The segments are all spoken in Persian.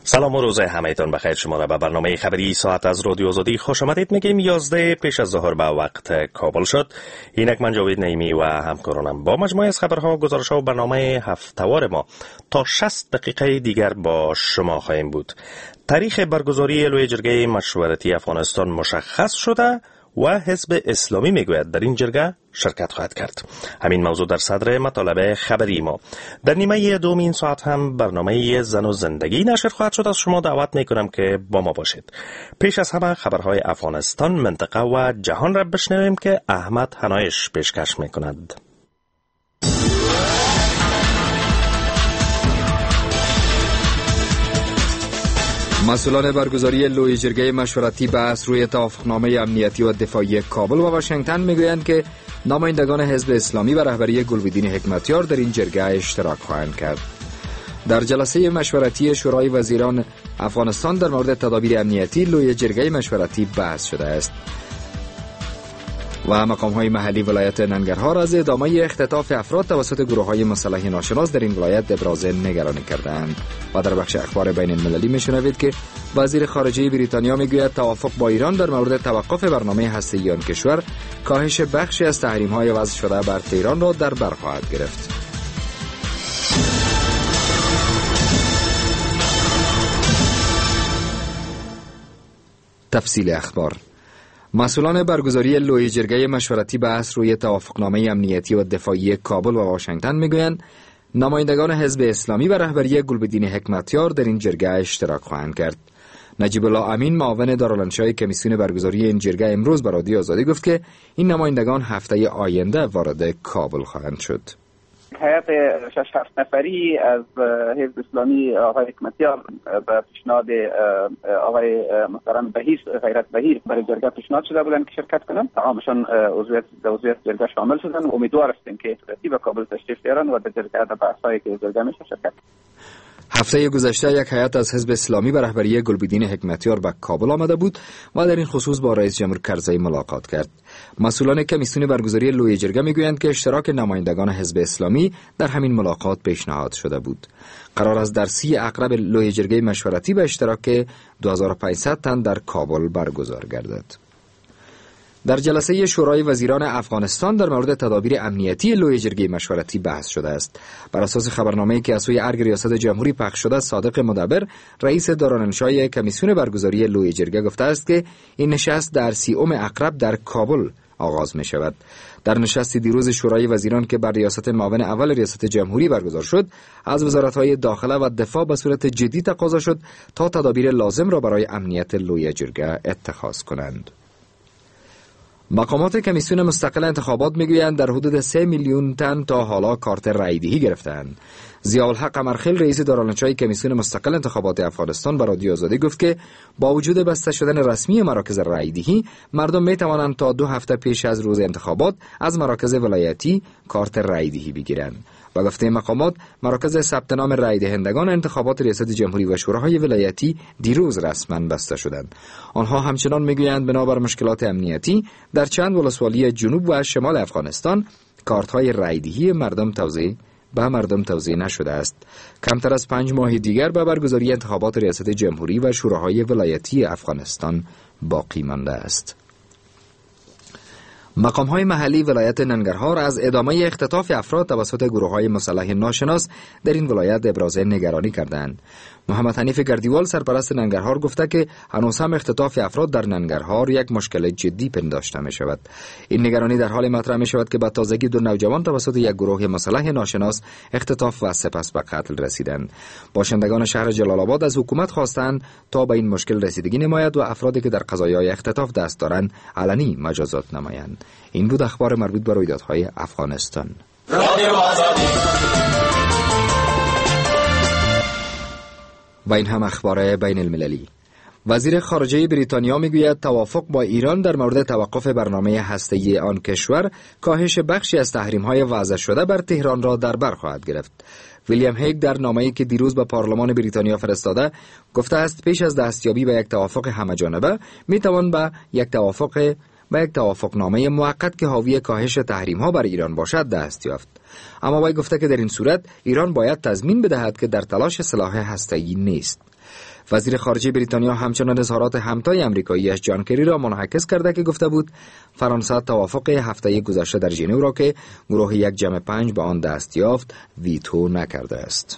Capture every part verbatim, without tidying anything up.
سلام و روز همه‌تان بخیر. شما را به برنامه خبری ساعت از رادیو آزادی خوش آمدید. میگیم یازده پیش از ظهر به وقت کابل شد. اینک من جاوید نعیمی و همکارانم با مجموعه از خبرها، گزارش‌ها و برنامه هفته‌وار ما تا شصت دقیقه دیگر با شما خواهیم بود. تاریخ برگزاری لوی جرگه مشورتی افغانستان مشخص شده و حزب اسلامی میگوید در این جرگه شرکت خواهد کرد. همین موضوع در صدر مطالب خبری ما. در نیمه دوم این ساعت هم برنامه زن و زندگی نشر خواهد شد. از شما دعوت میکنم که با ما باشید. پیش از همه خبرهای افغانستان، منطقه و جهان را بشنویم که احمد هنایش پیشکش میکند. مسئولان برگزاری لوی جرگه مشورتی بحث روی توافقنامه امنیتی و دفاعی کابل و واشنگتن میگویند که نمایندگان حزب اسلامی و رهبری گلبدین حکمتیار در این جرگه اشتراک خواهند کرد. در جلسه مشورتی شورای وزیران افغانستان در مورد تدابیر امنیتی لوی جرگه مشورتی بحث شده است و مقام‌های محلی ولایت ننگرهار از ادامه اختطاف افراد توسط گروه‌های مسلح ناشناس در این ولایت ابراز نگرانی کردند. و در بخش اخبار بین المللی میشنوید که وزیر خارجه بریتانیا میگوید توافق با ایران در مورد توقف برنامه هسته‌ای آن کشور کاهش بخشی از تحریم‌های وضع شده بر تهران را در بر خواهد گرفت. تفصیل اخبار. مسئولان برگزاری لوی جرگه مشورتی بحث روی توافقنامه امنیتی و دفاعی کابل و واشنگتن میگویند نمایندگان حزب اسلامی و رهبری گلبدین حکمتیار در این جرگه اشتراک خواهند کرد. نجیب الله امین، معاون دارالانشای کمیسیون برگزاری این جرگه، امروز به رادیو آزادی گفت که این نمایندگان هفته آینده وارد کابل خواهند شد. هیئت شش هفت نفری از حزب اسلامی آقای حکمتیار به پیشنهاد آقای محترم بهیر غیرت بهیر برای جرگه پیشنهاد شده بودند که شرکت کنند. تمامشان عضویت عضویت جرگه شامل شدند. امیدوار هستیم که به کابل تشریف بیارند و در جرگه در بحث‌هایی که جرگه میشه شرکت. هفته گذشته یک هیئت از حزب اسلامی به رهبری گلبدین حکمتیار به کابل آمده بود و در این خصوص با رئیس جمهور کرزی ملاقات کرد. مسئولان کمیسیون برگزاری لوی جرگه میگویند که اشتراک نمایندگان حزب اسلامی در همین ملاقات پیشنهاد شده بود. قرار است در سی عقرب لوی جرگه مشورتی به اشتراک دو هزار و پانصد تن در کابل برگزار گردد. در جلسه شورای وزیران افغانستان در مورد تدابیر امنیتی لوی جرگه مشورتی بحث شده است. بر اساس خبرنامه‌ای که از سوی ارگ ریاست جمهوری پخش شده، صادق مدبر، رئیس دارالانشای کمیسیون برگزاری لوی جرگه، گفته است که این نشست در سیوم عقرب در کابل آغاز می شود. در نشست دیروز شورای وزیران که بر ریاست معاون اول ریاست جمهوری برگزار شد، از وزارت‌های داخله و دفاع به صورت جدی تقاضا شد تا تدابیر لازم را برای امنیت لوی جرگه اتخاذ کنند. مقامات کمیسیون مستقل انتخابات میگویند در حدود سه میلیون تن تا حالا کارت رایدهی گرفتند. ضیاءالحق قمرخیل، رئیس دارالانشای کمیسیون مستقل انتخابات افغانستان، به رادیو آزادی گفت که با وجود بسته شدن رسمی مراکز رایدهی، مردم می توانند تا دو هفته پیش از روز انتخابات از مراکز ولایتی کارت رایدهی بگیرند. و گفته مقامات، مراکز ثبت نام رای دهندگان انتخابات ریاست جمهوری و شوراهای ولایتی دیروز رسما بسته شدند. آنها همچنان میگویند بنابر مشکلات امنیتی در چند ولسوالی جنوب و شمال افغانستان کارت‌های رایدهی مردم توزیع به مردم توزیع نشده است. کمتر از پنج ماه دیگر به برگزاری انتخابات ریاست جمهوری و شوراهای ولایتی افغانستان باقی مانده است. مقام‌های محلی ولایت ننگرهار از ادامه اختطاف افراد توسط گروه‌های مسلح ناشناس در این ولایت ابراز نگرانی کردند. محمد حنیف گردیوال، سرپرست ننگرهار، گفته که هنوز هم اختطاف افراد در ننگرهار یک مشکل جدی پنداشته می شود. این نگرانی در حال مطرح می شود که به تازگی دو نوجوان توسط یک گروه مسلح ناشناس اختطاف و سپس به قتل رسیدند. باشندگان شهر جلال آباد از حکومت خواستند تا به این مشکل رسیدگی نماید و افرادی که در قضایای اختطاف دست دارند علنی مجازات نمایند. این بود اخبار مربوط به رویدادهای افغانستان. و این هم اخبار بین المللی. وزیر خارجه بریتانیا میگوید توافق با ایران در مورد توقف برنامه هسته‌ای آن کشور کاهش بخشی از تحریم‌های وضع شده بر تهران را در بر خواهد گرفت. ویلیام هیگ در نامه‌ای که دیروز به پارلمان بریتانیا فرستاده گفته است پیش از دستیابی به یک توافق همه‌جانبه میتوان به یک توافق به یک توافقنامه موقت که حاوی کاهش تحریم‌ها بر ایران باشد دست یافت. اما وی گفته که در این صورت ایران باید تضمین بدهد که در تلاش سلاح هسته‌ای نیست. وزیر خارجه بریتانیا همچنان اظهارات همتای آمریکایی‌اش جان کری را منعکس کرده که گفته بود فرانسه توافق هفته گذشته در ژنو را که گروه یک جمع پنج به آن دست یافت ویتو نکرده است.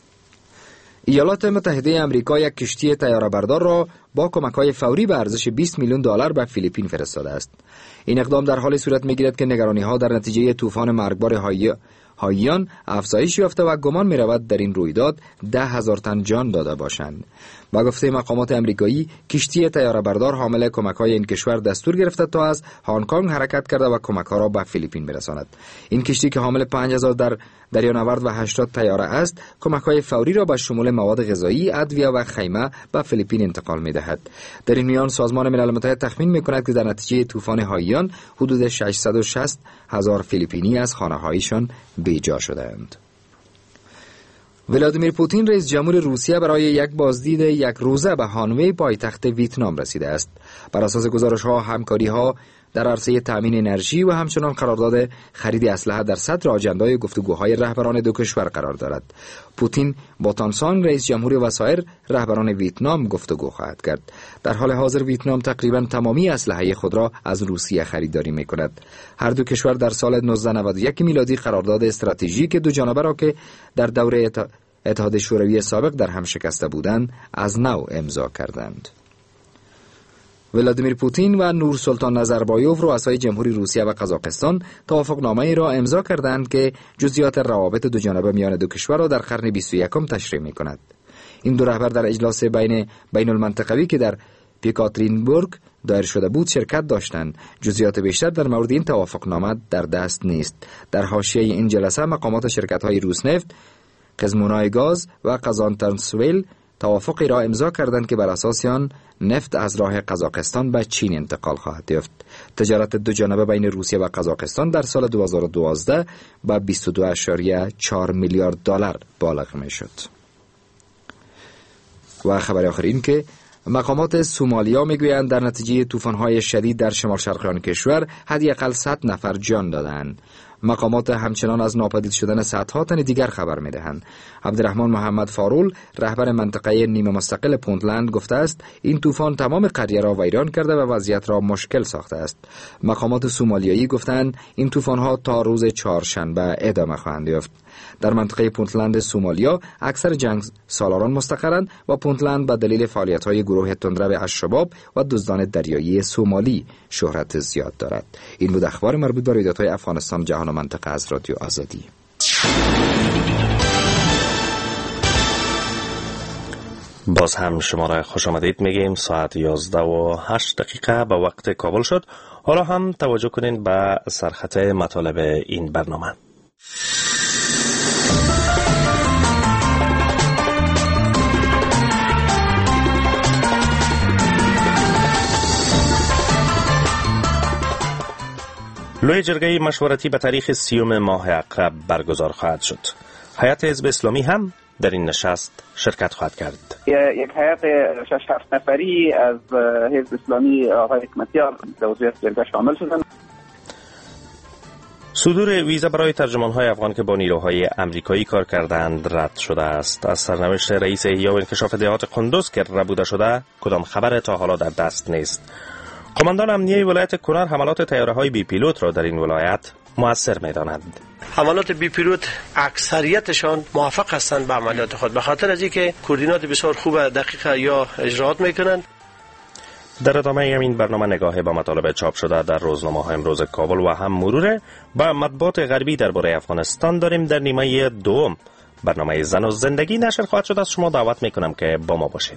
ایالات متحده آمریکا یک کشتی طیاره‌بردار را با کمک‌های فوری به ارزش بیست میلیون دلار به فیلیپین فرستاده است. این اقدام در حال صورت می‌گیرد که نگرانی‌ها در نتیجه طوفان مرگبار های هایان افزایش یافته و گمان می‌رود در این رویداد ده هزار تن جان داده باشند. با گفته مقامات آمریکایی، کشتی طیاره‌بردار حامل کمک‌های این کشور دستور گرفته تا از هنگ کنگ حرکت کرده و کمک‌ها را به فیلیپین برساند. این کشتی که حامل پنج هزار در دریانورد و هشتاد طیاره است، کمک‌های فوری را به شمول مواد غذایی، ادویه و خیمه به فیلیپین انتقال می‌دهد. در این میان سازمان ملل متحد تخمین می‌کند که در نتیجه طوفان هایان حدود ششصد و شصت هزار فیلیپینی از خانه‌هایشان بیجا شدند. ولادیمیر پوتین رئیس جمهور روسیه برای یک بازدید یک روزه به هانوی پایتخت ویتنام رسیده است. بر اساس گزارش‌ها، همکاری‌ها در عرصه تامین انرژی و همچنان قرارداد خرید اسلحه در صدر آجندای گفتگوهای رهبران دو کشور قرار دارد. پوتین با تانسانگ رئیس جمهور و سایر رهبران ویتنام گفتگو خواهد کرد. در حال حاضر ویتنام تقریبا تمامی اسلحه خود را از روسیه خریداری می‌کند. هر دو کشور در سال هزار و نهصد و نود و یک میلادی قرارداد استراتژیک دو جانبه را که در دوره اتحاد شوروی سابق در هم شکسته بودند از نو امضا کردند. ولادیمیر پوتین و نورسلطان نظربایوف رؤسای جمهوری روسیه و قزاقستان توافقنامه‌ای را امضا کردند که جزئیات روابط دو جانبه میان دو کشور را در قرن بیست و یکم تشریح می‌کند. این دو رهبر در اجلاس بین بین المنطقوی که در پیکاترینبورگ دایر شده بود شرکت داشتند. جزئیات بیشتر در مورد این توافقنامه در دست نیست. در حاشیه این جلسه مقامات شرکت‌های روسنفت، قزمونای گاز و قازانترانسویل توافقی را امضا کردند که بر اساس آن نفت از راه قزاقستان به چین انتقال خواهد یافت. تجارت دو جانبه بین روسیه و قزاقستان در سال دو هزار و دوازده به بیست و دو اشاریه چهار میلیارد دلار بالغ می‌شد. و خبر آخر این که مقامات سومالیا میگویند در نتیجه طوفان‌های شدید در شمال شرقی آن کشور حداقل صد نفر جان دادند. مقامات همچنان از ناپدید شدن صدها تن دیگر خبر می‌دهند. عبدالرحمن محمد فارول رهبر منطقه نیمه مستقل پونتلند گفته است این طوفان تمام قریه را ویران کرده و وضعیت را مشکل ساخته است. مقامات سومالیایی گفتند این طوفان‌ها تا روز چهارشنبه ادامه خواهند یافت. در منطقه پونتلند سومالیا اکثر جنگ سالاران مستقرند و پونتلند به دلیل فعالیت‌های گروه تندرو الشباب و دزدان دریایی سومالی شهرت زیاد دارد. این بود اخبار مربوط به رویدادهای افغانستان، جهان و منطقه از رادیو آزادی. باز هم شما را خوش آمدید میگیم. ساعت یازده و هشت دقیقه به وقت کابل شد. حالا هم توجه کنین به سرخط مطالب این برنامه. لوی جرگه مشورتی به تاریخ سیوم ماه عقرب برگزار خواهد شد. هیئت حزب اسلامی هم در این نشست شرکت خواهد کرد. یک هیئت شش هفت نفری از حزب اسلامی آقای حکمتیار به عضویت جرگه شامل شدند. صدور ویزا برای ترجمان‌های افغان که با نیروهای امریکایی کار کردند رد شده است. از سرنوشت رئیس احیا و انکشاف دهات قندوز که ربوده شده کدام خبر تا حالا در دست نیست. قماندان امنیه ولایت کنر حملات طیاره‌های بی پیلوت را در این ولایت مؤثر می‌دانند. حملات بی پیلوت اکثریتشان موفق هستند به عملیات خود به خاطر از اینکه کوردینات بسیار خوب دقیق یا اجراات میکنند. در ادامه این برنامه نگاهی به مطالب چاپ شده در روزنامه‌های امروز کابل و هم مرور به مطبوعات غربی درباره افغانستان داریم. در نیمه دوم برنامه زن و زندگی نشر خواهد شد. از شما دعوت میکنم که با ما باشید.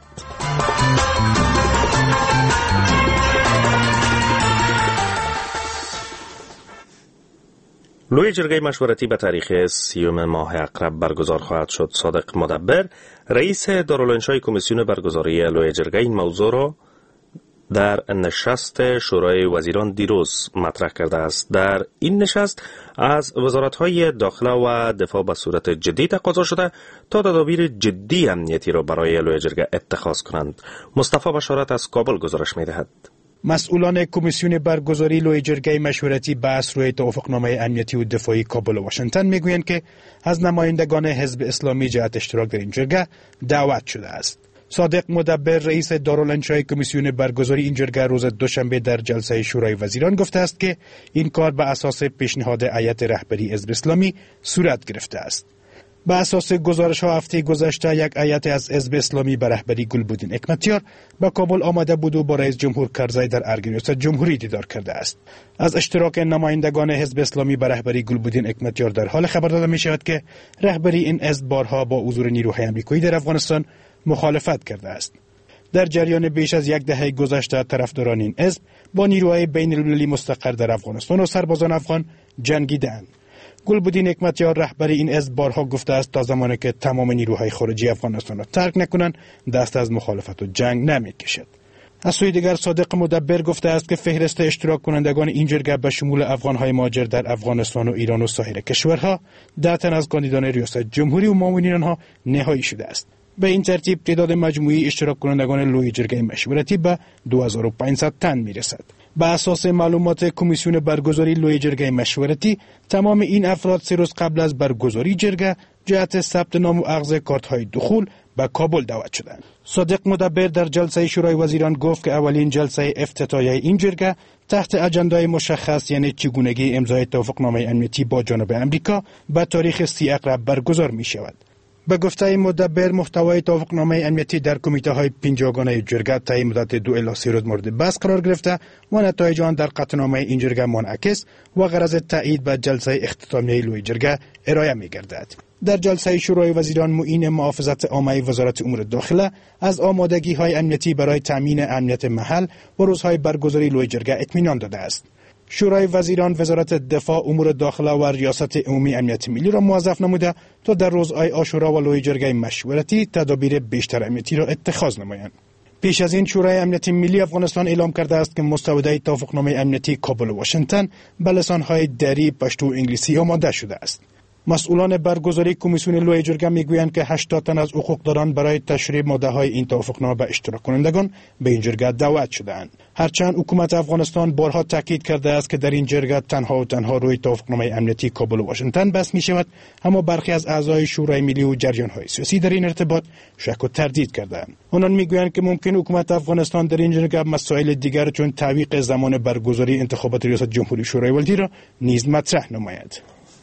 لوی جرگه مشورتی به تاریخ سیوم ماه عقرب برگزار خواهد شد. صادق مدبر رئیس دارالانشای کمیسیون برگزاری لوی جرگه این موضوع را در نشست شورای وزیران دیروز مطرح کرده است. در این نشست از وزارت‌های داخله و دفاع به صورت جدی تقاضا شده تا تدابیر جدی امنیتی را برای لوی جرگه اتخاذ کنند. مصطفی بشارت از کابل گزارش می‌دهد. مسئولان کمیسیون برگزاری لوی جرگه مشورتی بحث روی توافقنامه امنیتی و دفاعی کابل و واشنگتن میگویند که از نمایندگان حزب اسلامی جهت اشتراک در این جرگه دعوت شده است. صادق مدبر رئیس دارالانشای کمیسیون برگزاری این جرگه روز دوشنبه در جلسه شورای وزیران گفته است که این کار به اساس پیشنهاد هیئت رهبری حزب اسلامی صورت گرفته است. به اساس گزارش ها هفته گذشته یک هیئت از حزب اسلامی به رهبری گلبدین حکمتیار به کابل آمده بود و با رئیس جمهور کرزی در ارگنیوس جمهوری دیدار کرده است. از اشتراک نمایندگان حزب اسلامی به رهبری گلبدین حکمتیار در حال خبر داده می شود که رهبری این حزب بارها با حضور نیروهای آمریکایی در افغانستان مخالفت کرده است. در جریان بیش از یک دهه گذشته طرفداران این حزب با نیروهای بین المللی مستقر در افغانستان و سربازان افغان جنگیدند. گلبدین حکمتیار رهبری این حزب بارها گفته است تا زمانی که تمام نیروهای خارجی افغانستان را ترک نکنند دست از مخالفت و جنگ نمی‌کشد. از سوی دیگر صادق مدبر گفته است که فهرست اشتراک کنندگان این جرگه به شمول افغان‌های مهاجر در افغانستان و ایران و سایر کشورها ده تن از کاندیدان ریاست جمهوری و معاونین آنها نهایی شده است. به این ترتیب تعداد مجموعی اشتراک کنندگان لوی جرگه مشورتی به دو هزار و پانصد تن می‌رسد. به اساس معلومات کمیسیون برگزاری لوی جرگه مشورتی تمام این افراد سه روز قبل از برگزاری جرگه جهت ثبت نام و اخذ کارت‌های دخول به کابل دعوت شدند. صادق مدبر در جلسه شورای وزیران گفت که اولین جلسه افتتاحیه این جرگه تحت اجندای مشخص یعنی چگونگی امضای توافقنامه امنیتی با جانب امریکا به تاریخ سی اقرب برگزار می شود. به گفته مدبر محتوای توافقنامه امنیتی در کمیته های پنجگانه جرگه طی مدت دو الی سه روز مورد بحث قرار گرفته و نتایج آن در قطعنامه این جرگه منعکس و غرض تایید به جلسه اختتامیه لوی جرگه ارائه می گردد. در جلسه شورای وزیران معین محافظت عامه وزارت امور داخله از آمادگی های امنیتی برای تامین امنیت محل و روزهای برگزاری لوی جرگه اطمینان داده است. شورای وزیران وزارت دفاع، امور داخله و ریاست عمومی امنیت ملی را موظف نموده تا در روزهای عاشورا و لوی جرگه مشورتی تدابیر بیشتر امنیتی را اتخاذ نمایند. پیش از این شورای امنیت ملی افغانستان اعلام کرده است که مستوده توافقنامه امنیتی کابل و واشنگتن به لسانهای دری، پشتو و انگلیسی آماده شده است. مسئولان برگزاری کمیسیون لوی جرگه میگویند که هشتاد تن از حقوقداران برای تشریح ماده‌های این توافقنامه به اشتراک کنندگان به این جرگه دعوت شده‌اند. هرچند حکومت افغانستان بارها تاکید کرده است که در این جرگه تنها و تنها روی توافقنامه امنیتی کابل و واشنگتن بحث می شود، اما برخی از اعضای شورای ملی و جریان‌های سیاسی در این ارتباط شک و تردید کردند. آنان میگویند که ممکن حکومت افغانستان در این جرگه مسائل دیگر چون تعویق زمان برگزاری انتخابات ریاست جمهوری شورای ولدی را نیز مطرح نماید.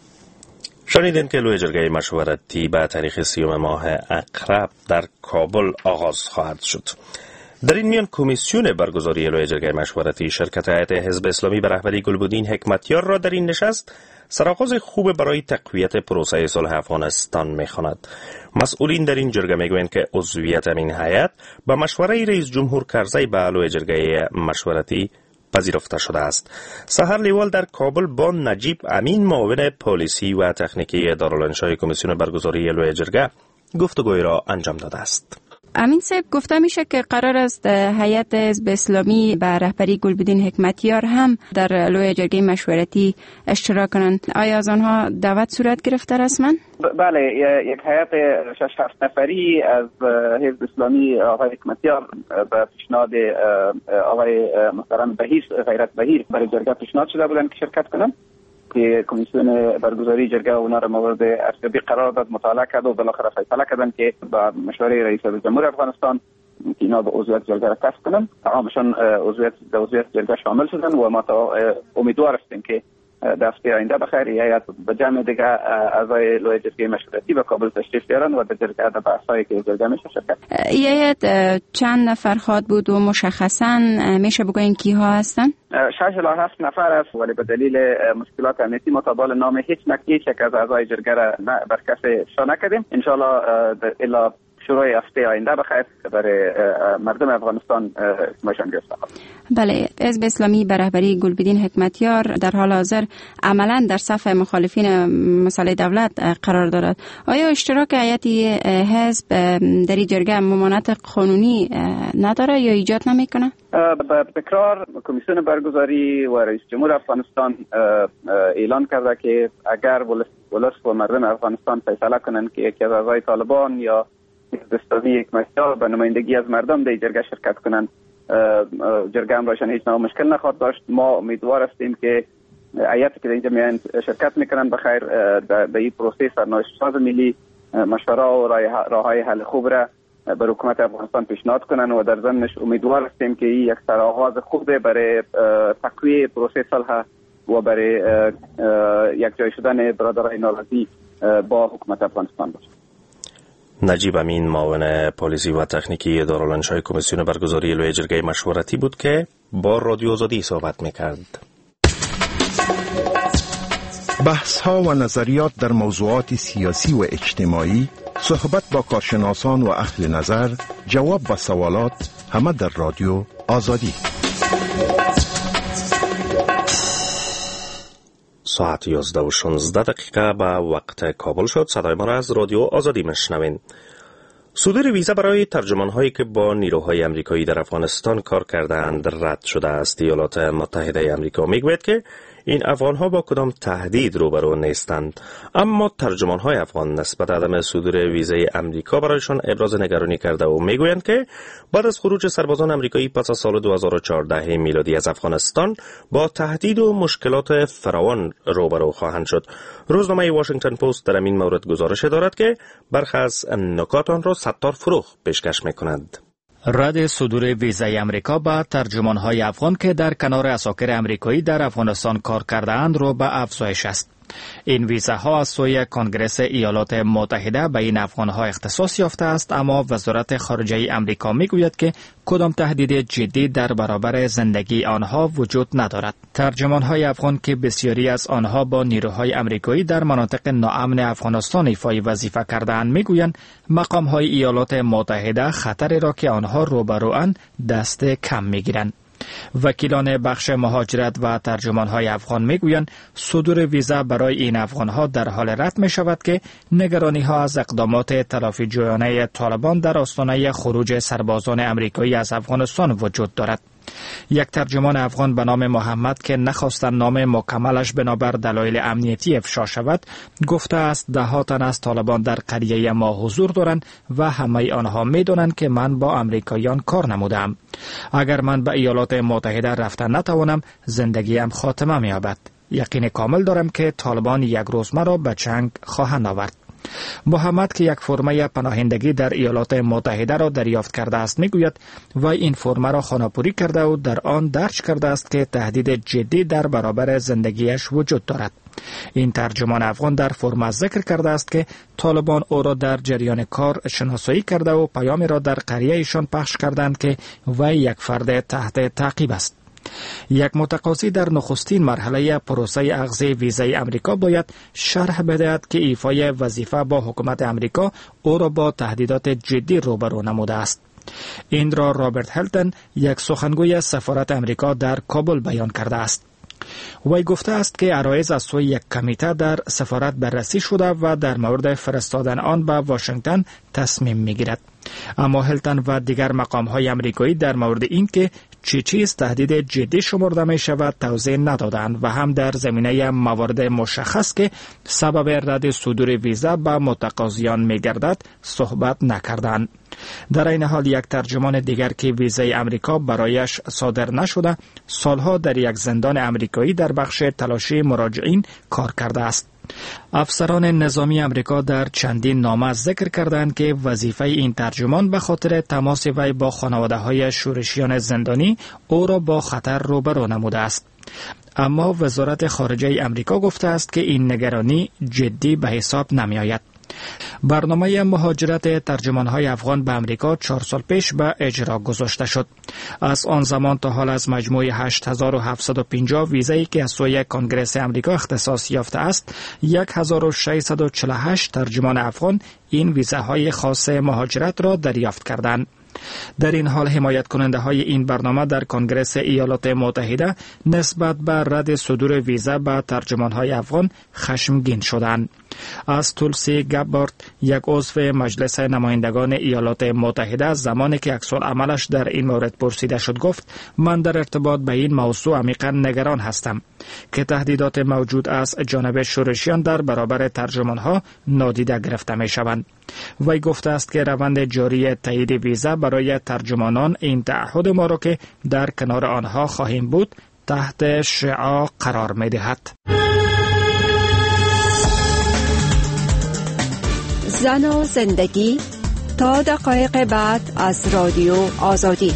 شنیدین که لوی جرگه مشورتی به تاریخ سیوم ماه اقرب در کابل آغاز خواهد شد. در این میان کمیسیون برگزاری لوی جرگه مشورتی شرکت هیئت حزب اسلامی به رهبری گلبدین حکمتیار را در این نشست سرآغاز خوب برای تقویت پروسه صلح افغانستان می‌خواند. مسئولین در این جرگه میگویند که عضویت این هیئت به مشوره رئیس جمهور کرزی به لوی جرگه مشورتی پذیرفته شده است. سحر لیوال در کابل با نجیب امین معاون پالیسی و تکنیکی دارالانشای کمیسیون برگزاری لوی جرگه گفتگوی را انجام داده است. امین صاحب، گفته میشه که قرار است هیئت حزب اسلامی به رهبری گلبدین حکمتیار هم در لوی جرگه مشورتی اشتراک کنند. آیا از آنها دعوت صورت گرفته رسما؟ بله، یک هیئت شش هفت نفری از حزب اسلامی آقای حکمتیار به پیشنهاد آقای محترم بهیر غیرت بهیر برای جرگه پیشنهاد شده بودند که شرکت کنند که کمیسیون برگزاری جرگه اونا را مورد ارزیابی قرار داد، مطالعه کرد و بالاخره فیصله کردند که با مشوره رئیس جمهور افغانستان که اینا به عضویت جرگه را کسب کنند. تمامشان عضویت در عضویت جرگه شامل شدند و ما تا امیدوار هستیم که در هفته آینده بخیر هیئت به جمع دیگه اعضای لوی جرگه مشورتی به کابل تشریف بیارن و در جرگه در بحث‌هایی که جرگه میشه شرکت. هیئت چند نفر خواد بود و مشخصاً میشه بگوین کیها هستن؟ شش الی هفت نفر است، ولی به دلیل مشکلات امنیتی متقابل نام هیچ نکیش یک از اعضای جرگه را بر کسی افشا نکردیم. ان شاء الله الی شروع هفته آینده بخیر برای مردم افغانستان ماشین گرفته. بله، حزب اسلامی به رهبری گلبدین حکمتیار در حال حاضر عملاً در صف مخالفین مسئله دولت قرار دارد. آیا اشتراک هیئت حزب در این جرگه ممانعت قانونی نداره یا ایجاد نمیکنه؟ به تکرار کمیسیون برگزاری و رئیس جمهور افغانستان اعلان کرده که اگر ولس و مردم افغانستان فیصله کنند که یکی از اعضای طالبان یا حزب اسلامی حکمتیار به نمایندگی از مردم در جرگه شرکت کنند، جرگه هم راشن هیچ نوع مشکل نخواهد داشت. ما امیدوار هستیم که هیئتی که در اینجا میان شرکت میکنند بخیر به این پروسه سرنوشت ساز ملی مشوره و راههای حل خوب را بر حکومت افغانستان پیشنهاد کنن و در ضمنش امیدوار هستیم که این یک سرآغاز خوبه برای تقویه پروسه صلح و برای یک جای شدن برادرای ناراضی با حکومت افغانستان باشه. نجیب امین، معاون پالیسی و تکنیکی دارالانشای کمیسیون برگزاری لوی جرگه مشورتی بود که با رادیو آزادی صحبت میکرد. بحث ها و نظریات در موضوعات سیاسی و اجتماعی، صحبت با کارشناسان و اهل نظر، جواب با سوالات، همه در رادیو آزادی. ساعت یازده و شانزده دقیقه به وقت کابل شد. صدای ما را از رادیو آزادی میشنوین. صدور ویزا برای ترجمان‌هایی که با نیروهای آمریکایی در افغانستان کار کردند رد شده است. ایالات متحده آمریکا میگوید که این افغان‌ها با کدام تهدید روبرو نیستند، اما ترجمان‌های افغان نسبت عدم صدور ویزای آمریکا برایشان ابراز نگرانی کرده و میگویند که بعد از خروج سربازان آمریکایی پس از سال دو هزار و چهارده میلادی از افغانستان با تهدید و مشکلات فراوان روبرو خواهند شد. روزنامه واشنگتن پست در این مورد گزارش دارد که برخی از نکات آن را ستار فروغ پیشکش می‌کند. رد صدور ویزای امریکا به ترجمان‌های افغان که در کنار اساکر امریکایی در افغانستان کار کرده‌اند رو به افزایش است. این ویزاها از سوی کنگره ایالات متحده به این افغان‌ها اختصاص یافته است، اما وزارت خارجه آمریکا میگوید که کدام تهدید جدی در برابر زندگی آنها وجود ندارد. ترجمان‌های افغان که بسیاری از آنها با نیروهای آمریکایی در مناطق ناامن افغانستان ایفای وظیفه کرده‌اند میگویند مقام‌های ایالات متحده خطری را که آنها روبروان دست کم میگیرند. وکیلان بخش مهاجرت و ترجمان‌های افغان میگویند صدور ویزا برای این افغان‌ها در حال رد می شود که نگرانی‌ها از اقدامات تلافی جویانه طالبان در آستانه خروج سربازان آمریکایی از افغانستان وجود دارد. یک ترجمان افغان به نام محمد که نخواستند نام مکملش بنابر دلایل امنیتی افشا شود گفته است ده ها تن از طالبان در قریه ما حضور دارند و همه آنها میدانند که من با امریکاییان کار نمودم. اگر من به ایالات متحده رفتن نتوانم زندگیم خاتمه می‌یابد. یقین کامل دارم که طالبان یک روز مرا به چنگ خواهند آورد. محمد که یک فرمه پناهندگی در ایالات متحده را دریافت کرده است میگوید و این فرمه را خانه‌پوری کرده و در آن درج کرده است که تهدید جدی در برابر زندگیش وجود دارد. این ترجمان افغان در فرمه ذکر کرده است که طالبان او را در جریان کار شناسایی کرده و پیامی را در قریه ایشان پخش کردند که وی یک فرد تحت تعقیب است. یک متقاضی در نخستین مرحله پروسه اخذ ویزای امریکا باید شرح بدهد که ایفای وظیفه با حکومت امریکا او را با تهدیدات جدی روبرو نموده است. این را رابرت هلتن یک سخنگوی سفارت امریکا در کابل بیان کرده است. وی گفته است که عرایض از سوی یک کمیته در سفارت بررسی شده و در مورد فرستادن آن به واشنگتن تصمیم میگیرد. اما هلتن و دیگر مقام‌های آمریکایی در مورد این که چی چیز تهدید جدی شمرده می شود توضیح ندادند و هم در زمینه موارد مشخص که سبب رد صدور ویزا به متقاضیان می گردد صحبت نکردند. در این حال یک ترجمان دیگر که ویزای امریکا برایش صادر نشده سالها در یک زندان امریکایی در بخش تلاشی مراجعین کار کرده است. افسران نظامی امریکا در چندین نامه ذکر کردند که وظیفه این ترجمان به خاطر تماس وی با خانواده‌های شورشیان زندانی او را با خطر روبرو نموده است. اما وزارت خارجه امریکا گفته است که این نگرانی جدی به حساب نمی آید. برنامه مهاجرت ترجمان‌های افغان به امریکا چهار سال پیش به اجرا گذاشته شد. از آن زمان تا حال از مجموع هشت هزار و هفتصد و پنجاه ویزایی که از سوی کنگره امریکا اختصاص یافته است، هزار و ششصد و چهل و هشت ترجمان افغان این ویزاهای خاص مهاجرت را دریافت کردند. در این حال حمایت کننده های این برنامه در کنگره ایالات متحده نسبت به رد صدور ویزا به ترجمان های افغان خشمگین شدند. از تولسی گبارد، یک عضو مجلس نمایندگان ایالات متحده، زمانی که عکس العملش در این مورد پرسیده شد گفت: من در ارتباط به این موضوع عمیقا نگران هستم که تهدیدات موجود از جانب شورشیان در برابر ترجمان ها نادیده گرفته می شوند. وی گفته است که روند جاری تایید ویزا برای ترجمانان این تعهد ما را که در کنار آنها خواهیم بود تحت شعاع قرار می دهد. زن و زندگی تا دقایق بعد از رادیو آزادی.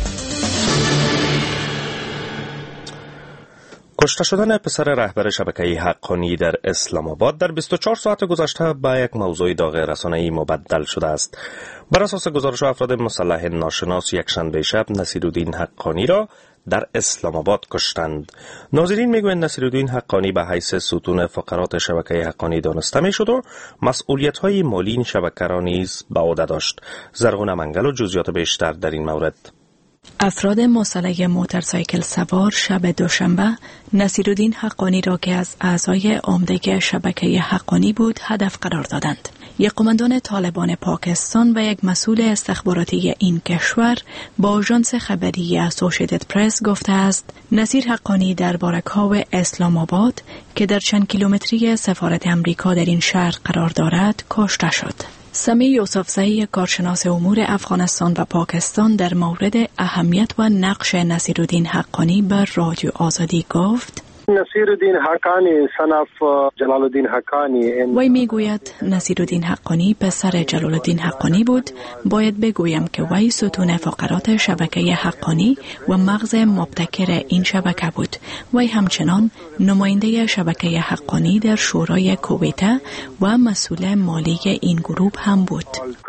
کشته شدن پسر رهبر شبکه حقانی در اسلام آباد در بیست و چهار ساعت گذشته به یک موضوع داغ رسانه‌ای مبدل شده است. بر اساس گزارش افراد مسلح ناشناس یک شنبه شب نصیرالدین حقانی را در اسلام آباد کشتند. ناظرین میگویند نصیرالدین حقانی به حیث ستون فقرات شبکه حقانی دانسته میشد و مسئولیت‌های مالی این شبکه را نیز به عهده داشت. زرغون منگل و جزئیات بیشتر در این مورد. افراد مسلح موتورسایکل سوار شب دوشنبه نصیرالدین حقانی را که از اعضای عمده شبکه حقانی بود هدف قرار دادند. یک قماندان طالبان پاکستان و یک مسئول استخباراتی این کشور با آژانس خبری اسوسییتد پرس گفته است نصیر حقانی در بارک‌ها اسلام آباد که در چند کیلومتری سفارت امریکا در این شهر قرار دارد کشته شد. سمی یوسفزئی کارشناس امور افغانستان و پاکستان در مورد اهمیت و نقش نصیرالدین حقانی بر رادیو آزادی گفت نصیرالدین حقانی صنف جلالالدین حقانی وی میگوید نصیرالدین حقانی پسر جلالالدین حقانی بود. باید بگویم که وی ستون فقرات شبکه حقانی و مغز مبتکر این شبکه بود. وی همچنان نماینده شبکه حقانی در شورای کویته و مسئول مالی این گروه هم بود.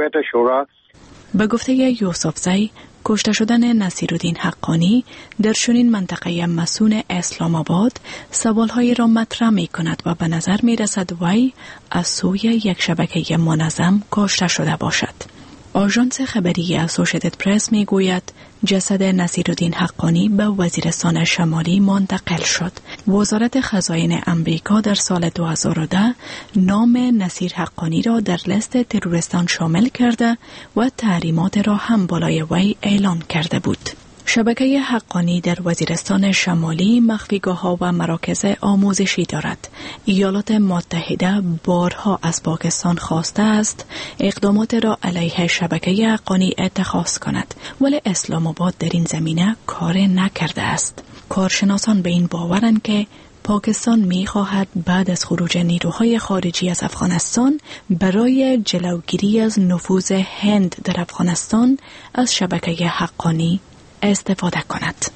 به گفته یوسفزئی کشته شدن نصیرالدین حقانی در چنین منطقه مسون اسلام آباد سوالهایی را مطرح می کند و به نظر می رسد وی از سوی یک شبکه منظم کشته شده باشد. آژانس خبری اسوسییتد پرس می گوید جسد نصیرالدین حقانی به وزیرستان شمالی منتقل شد. وزارت خزاین امریکا در سال دو هزار و ده نام نصیر حقانی را در لیست تروریستان شامل کرده و تحریمات را هم بالای وی اعلان کرده بود. شبکه حقانی در وزیرستان شمالی مخفیگاه‌ها و مراکز آموزشی دارد. ایالات متحده بارها از پاکستان خواسته است اقدامات را علیه شبکه حقانی اتخاذ کند، ولی اسلام آباد در این زمینه کار نکرده است. کارشناسان به این باورند که پاکستان می خواهد بعد از خروج نیروهای خارجی از افغانستان برای جلوگیری از نفوذ هند در افغانستان از شبکه حقانی استفاده کند.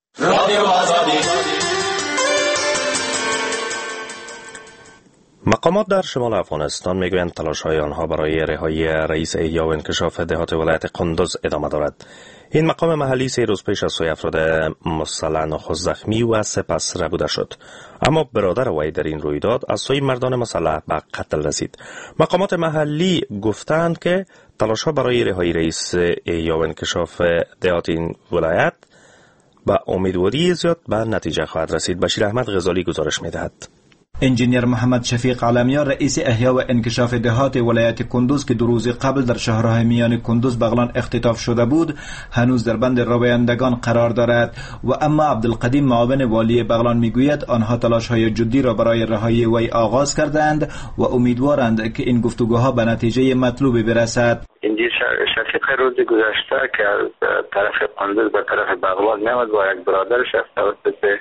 مقامات در شمال افغانستان میگویند تلاش‌های آنها برای رهایی رئیس احیا و انکشاف دهات ولایت قندوز ادامه دارد. این مقام محلی سه روز پیش از سوی افراد مسلح نخست زخمی و سپس ربوده شد، اما برادر وی در این رویداد از سوی مردان مسلح به قتل رسید. مقامات محلی گفتند که تلاش‌ها برای رهایی رئیس احیا و انکشاف دهات این ولایت با امیدواری زیاد به نتیجه خواهد رسید. بشیر احمد غزالی گزارش می‌دهد. انجینیر محمد شفیق علمیار رئیس احیا و انکشاف دهات ولایت کندوز که دو روز قبل در شهرهای میان کندوز بغلان اختطاف شده بود هنوز در بند رویندگان قرار دارد و اما عبدالقدیم معاون والی بغلان میگوید آنها تلاش‌های جدی را برای رهایی وی آغاز کردند و امیدوارند که این گفتگوها به نتیجه مطلوبی برسد. انجینیر شفیق روز گذشته که از طرف کندوز به طرف بغلان می‌آمد با یک برادرش از توسط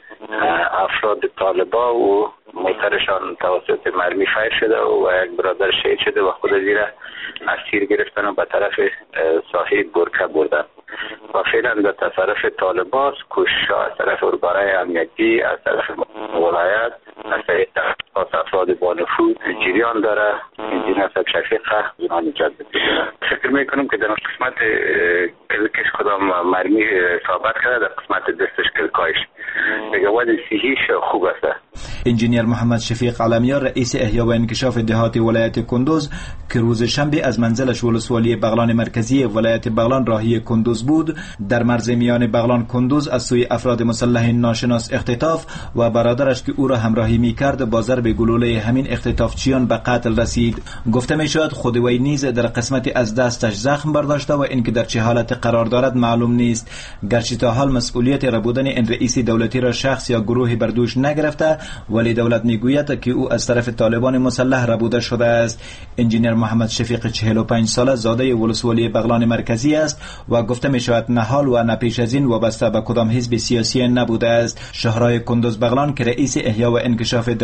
افراد طالبا و موترشان توسط مرمی فیر شده و یک برادر شهید شده و خود زیر اسیر گرفتن و به طرف ساحل برکه بردن و فعلا به تصرف طالباست. کوشش‌ها از طرف ارگان‌های امنیتی، از طرف ولایت، از طرف افراد با نفوذ جریان داره. انجینیر شفیق زمان نجات بده. فکر میکنم که در قسمت کلکش کدام مرمی ثابت کرده، در قسمت دستش کلکایش دیگه وضع صحیش خوب است. انجینیر محمد شفیق علمیار رئیس احیا و انکشاف دهات ولایت کندوز که روز شنبه از منزلش ولسوالی بغلان مرکزی ولایت بغلان راهی کندوز بود در مرز میان بغلان کندوز از سوی افراد مسلح ناشناس اختطاف و برادرش که او را همراهی میکرد با ضرب گلوله همین اختطافچیان به قتل رسید. گفته میشد خود وی نیز در قسمتی از دستش زخم برداشته و اینکه در چه حالت قرار دارد معلوم نیست، گرچه تا حال مسئولیت ربودن این رئیس دولتی را شخص یا گروهی بر دوش نگرفته، ولی دولت میگوید که او از طرف طالبان مسلح ربوده شده است. انجینیر محمد شفیق چهل و پنج ساله زاده ولسوالی بغلان مرکزی است و گفته میشود نه حال و نه پیش از این وابسته به کدام حزب سیاسی نبوده است. شهرهای کندوز بغلان که رئیس احیا و انکشاف دهات ولایت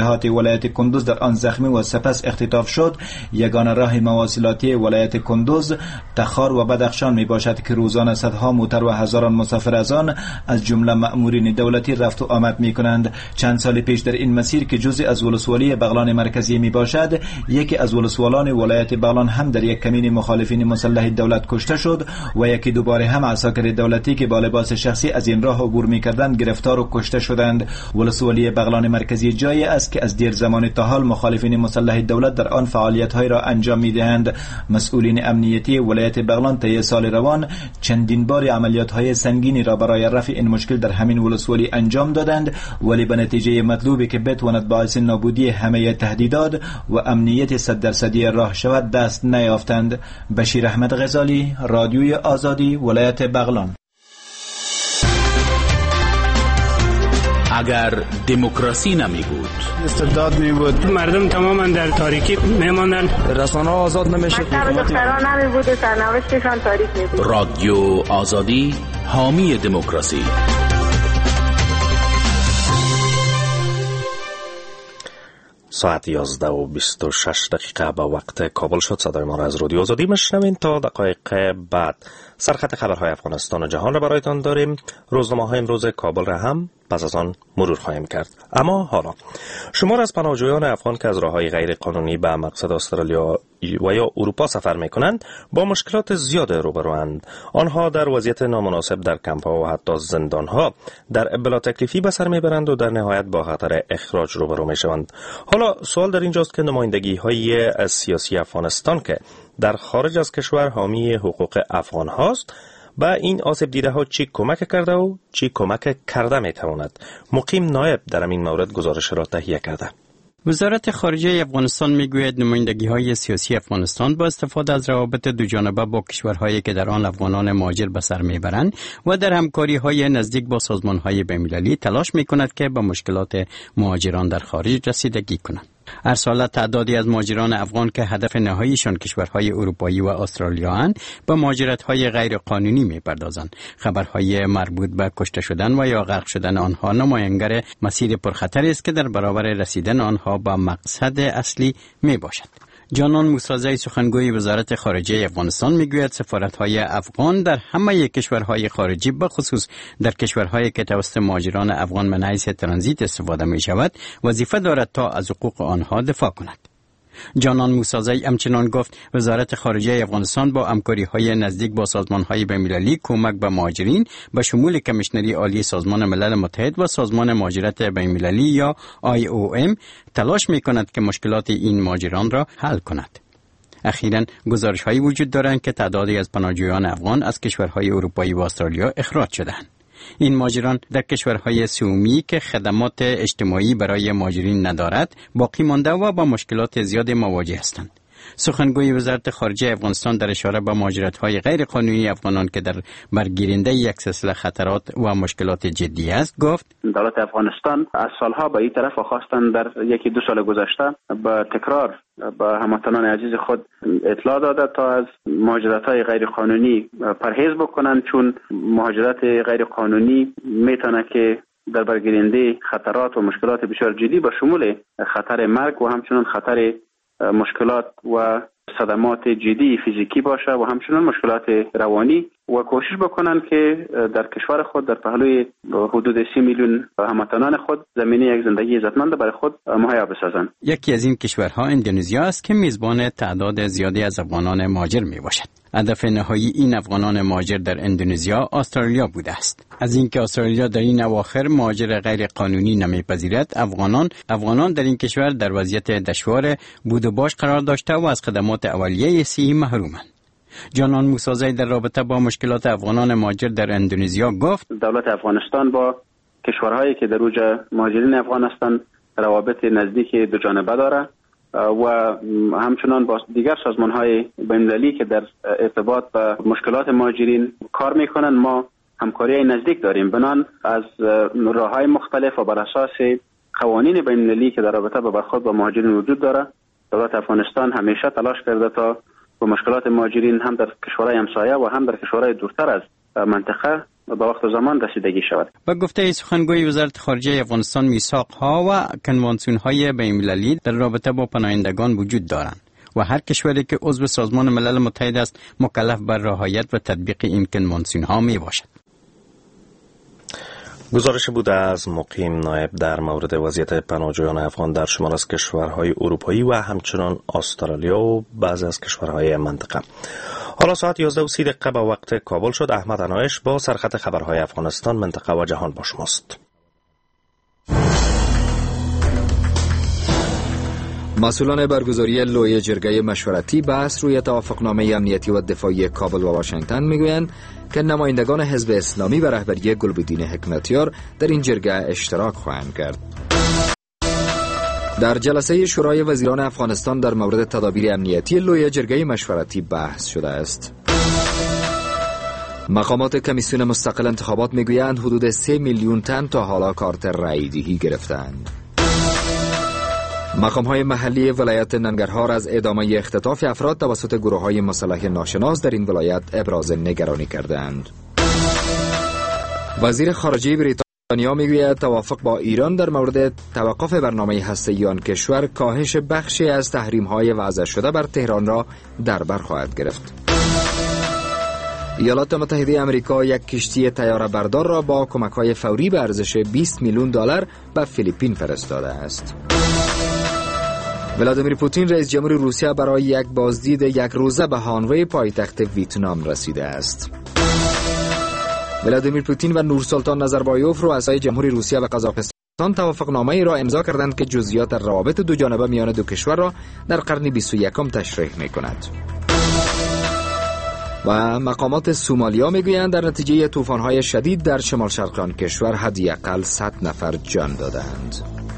ولایت کندوز در آن زخمی و سپس اختطاف شد، یگانه راه مواصلاتی ولایت کندوز تخار و بدخشان می باشد که روزانه صدها موتر و هزاران مسافر از آن از جمله مأمورین دولتی رفت و آمد می کنند. چند سال پیش در این مسیر که جزء از ولسوالی بغلان مرکزی می باشد، یکی از ولسوالان ولایت بغلان هم در یک کمین مخالفین مسلح دولت کشته شد و یکی دوباره هم عساکر دولتی که با لباس شخصی از این راه عبور می کردند گرفتار و کشته شدند. ولسوالی بغلان مرکزی جایی است که از دیر زمان تا حال مخالفین مسلح دولت در آن فعالیت‌های را انجام می‌دهند. مسئولین امنیتی ولایت بغلان طی سال روان چندین بار عملیات‌های سنگینی را برای رفع این مشکل در همین ولسوالی انجام دادند، ولی به نتیجه مطلوبی که بتواند باعث نابودی همه تهدیدات و امنیت صد درصدی راه شود دست نیافتند. بشیر احمد غزالی، رادیوی آزادی، ولایت بغلان. اگر دموکراسی نمی بود، استبداد می بود، مردم تماما در تاریکی می ماندن، رسانه آزاد نمی شد، مکتب دختران نمی بود و سرنوشتشان تاریک می بود. رادیو آزادی، حامی دموکراسی. ساعت یازده و بیست و شش دقیقه به وقت کابل شد. صدای ما را از رادیو آزادی میشنوین. تا دقایق بعد سرخط خبرهای افغانستان و جهان را برایتان داریم. روزنامه‌های امروز کابل را هم پس از آن مرور خواهیم کرد. اما حالا شمار از پناهجویان افغان که از راه‌های غیر قانونی به مقصد استرالیا و یا اروپا سفر می‌کنند با مشکلات زیاد روبروند. آنها در وضعیت نامناسب در کمپ‌ها و حتی زندان‌ها در بلا تکلیفی به سر می‌برند و در نهایت با خطر اخراج روبرو می‌شوند. حالا سوال در اینجاست که نمایندگی‌های سیاسی افغانستان که در خارج از کشور حامی حقوق افغان هاست با این آسیب دیده ها چی کمک کرده و چی کمک کرده می تواند؟ مقیم نایب در این مورد گزارش را تهیه کرده. وزارت خارجه افغانستان میگوید نمایندگی‌های سیاسی افغانستان با استفاده از روابط دوجانبه با کشورهایی که در آن افغانان مهاجر به سر میبرند و در همکاری‌های نزدیک با سازمان‌های بین‌المللی تلاش میکند که به مشکلات مهاجران در خارج رسیدگی کنند. هر سال تعدادی از مهاجران افغان که هدف نهاییشان کشورهای اروپایی و استرالیا اند به مهاجرت‌های غیر قانونی می‌پردازند. خبرهای مربوط به کشته شدن و یا غرق شدن آنها نمایانگر مسیر پرخطری است که در برابر رسیدن آنها به مقصد اصلی میباشد. جانان موسازی سخنگوی وزارت خارجه افغانستان میگوید سفارت‌های افغان در همه کشورهای خارجی به خصوص در کشورهایی که توسط مهاجران افغان من حیث ترانزیت استفاده می‌شود وظیفه دارد تا از حقوق آنها دفاع کند. جانان موسازی همچنان گفت وزارت خارجه افغانستان با همکاری‌های نزدیک با سازمان‌های بین‌المللی کمک به مهاجرین به شمول کمیشنری عالی سازمان ملل متحد و سازمان مهاجرت بین‌المللی یا آی او ام تلاش می‌کند که مشکلات این مهاجران را حل کند. اخیراً گزارش‌هایی وجود دارند که تعدادی از پناهجویان افغان از کشورهای اروپایی و استرالیا اخراج شدند. این مهاجران در کشورهای سومی که خدمات اجتماعی برای مهاجرین ندارد باقی مانده و با مشکلات زیاد مواجه هستند. سخنگوی وزارت خارجه افغانستان در اشاره به مهاجرت‌های غیر قانونی افغانان که در برگیرنده یک سلسله خطرات و مشکلات جدی است گفت دولت افغانستان از سالها به این طرف خواستند در یکی دو سال گذشته به تکرار به هموطنان عزیز خود اطلاع داده تا از مهاجرت‌های غیر قانونی پرهیز بکنند، چون مهاجرت غیر قانونی میتونه که در برگیرنده خطرات و مشکلات بسیار جدی به شمول خطر مرگ و همچنین خطر مشکلات و صدمات جدی فیزیکی باشه و همچنین مشکلات روانی و کوشش بکنن که در کشور خود در پهلوی حدود سی میلیون هموطنان خود زمینه یک زندگی عزتمند برای خود مهیا بسازند. یکی از این کشورها اندونزیا است که میزبان تعداد زیادی از افغانان مهاجر می باشد. هدف نهایی این افغانان مهاجر در اندونزیا استرالیا بوده است. از اینکه استرالیا در این اواخر مهاجر غیر قانونی نمیپذیرد، افغانان افغانان در این کشور در وضعیت دشوار بود و باش قرار داشته و از خدمات اولیه صحی محرومند. جانان موسازی در رابطه با مشکلات افغانان مهاجر در اندونزیا گفت دولت افغانستان با کشورهایی که در اوج مهاجرین افغان هستند روابط نزدیک دو جانبه داره و همچنان با دیگر سازمان‌های بین‌المللی که در ارتباط با مشکلات مهاجرین کار می‌کنند. ما همکاری نزدیک داریم بنان از راه‌های مختلف و بر اساس قوانین بین‌المللی که در رابطه با برخورد با مهاجرین وجود داره. دولت افغانستان همیشه تلاش کرده تا با مشکلات مهاجرین هم در کشورهای همسایه و هم در کشورهای دورتر از منطقه با وقت زمان رسیدگی شود. با گفته سخنگوی وزارت خارجه افغانستان، میثاق‌ها و کنوانسیون‌های بین‌المللی در رابطه با پناهندگان وجود دارند و هر کشوری که عضو سازمان ملل متحد است مکلف بر رعایت و تطبیق این کنوانسیون‌ها میباشد. گزارش بود از مقیم نایب در مورد وضعیت پناهجویان افغان در شمال از کشورهای اروپایی و همچنان استرالیا و بعضی از کشورهای منطقه. حالا ساعت یازده و سی دقیقه به وقت کابل شد. احمد انایش با سرخط خبرهای افغانستان، منطقه و جهان با شماست. مسئولان برگزاری لوی جرگه مشورتی بحث روی توافقنامه امنیتی و دفاعی کابل و واشنگتن میگویند که نمایندگان حزب اسلامی و رهبری گلبدین حکمتیار در این جرگه اشتراک خواهند کرد. در جلسه شورای وزیران افغانستان در مورد تدابیر امنیتی لوی جرگه مشورتی بحث شده است. مقامات کمیسیون مستقل انتخابات میگویند حدود سه میلیون تن تا حالا کارت رای‌دهی گرفتند. مقام‌های محلی ولایت ننگرهار از ادامه اختطاف افراد توسط گروه‌های مسلح ناشناس در این ولایت ابراز نگرانی کردند. وزیر خارجه بریتانیا میگوید توافق با ایران در مورد توقف برنامه هسته‌ای آن کشور کاهش بخشی از تحریم‌های وضع شده بر تهران را در بر خواهد گرفت. ایالات متحده آمریکا یک کشتی طیاره بردار را با کمک‌های فوری به ارزش بیست میلیون دلار به فیلیپین فرستاده است. ولادیمیر پوتین رئیس جمهور روسیه برای یک بازدید یک روزه به هانوی پایتخت ویتنام رسیده است. ولادیمیر پوتین و نورسلطان نظربایوف رؤسای جمهوری روسیه و قزاقستان توافقنامه‌ای را امضا کردند که جزئیات روابط دو جانبه میان دو کشور را در قرن بیست و یکم تشریح می‌کند. و مقامات سومالیا میگویند در نتیجه طوفان‌های شدید در شمال شرق آن کشور حداقل صد نفر جان دادند.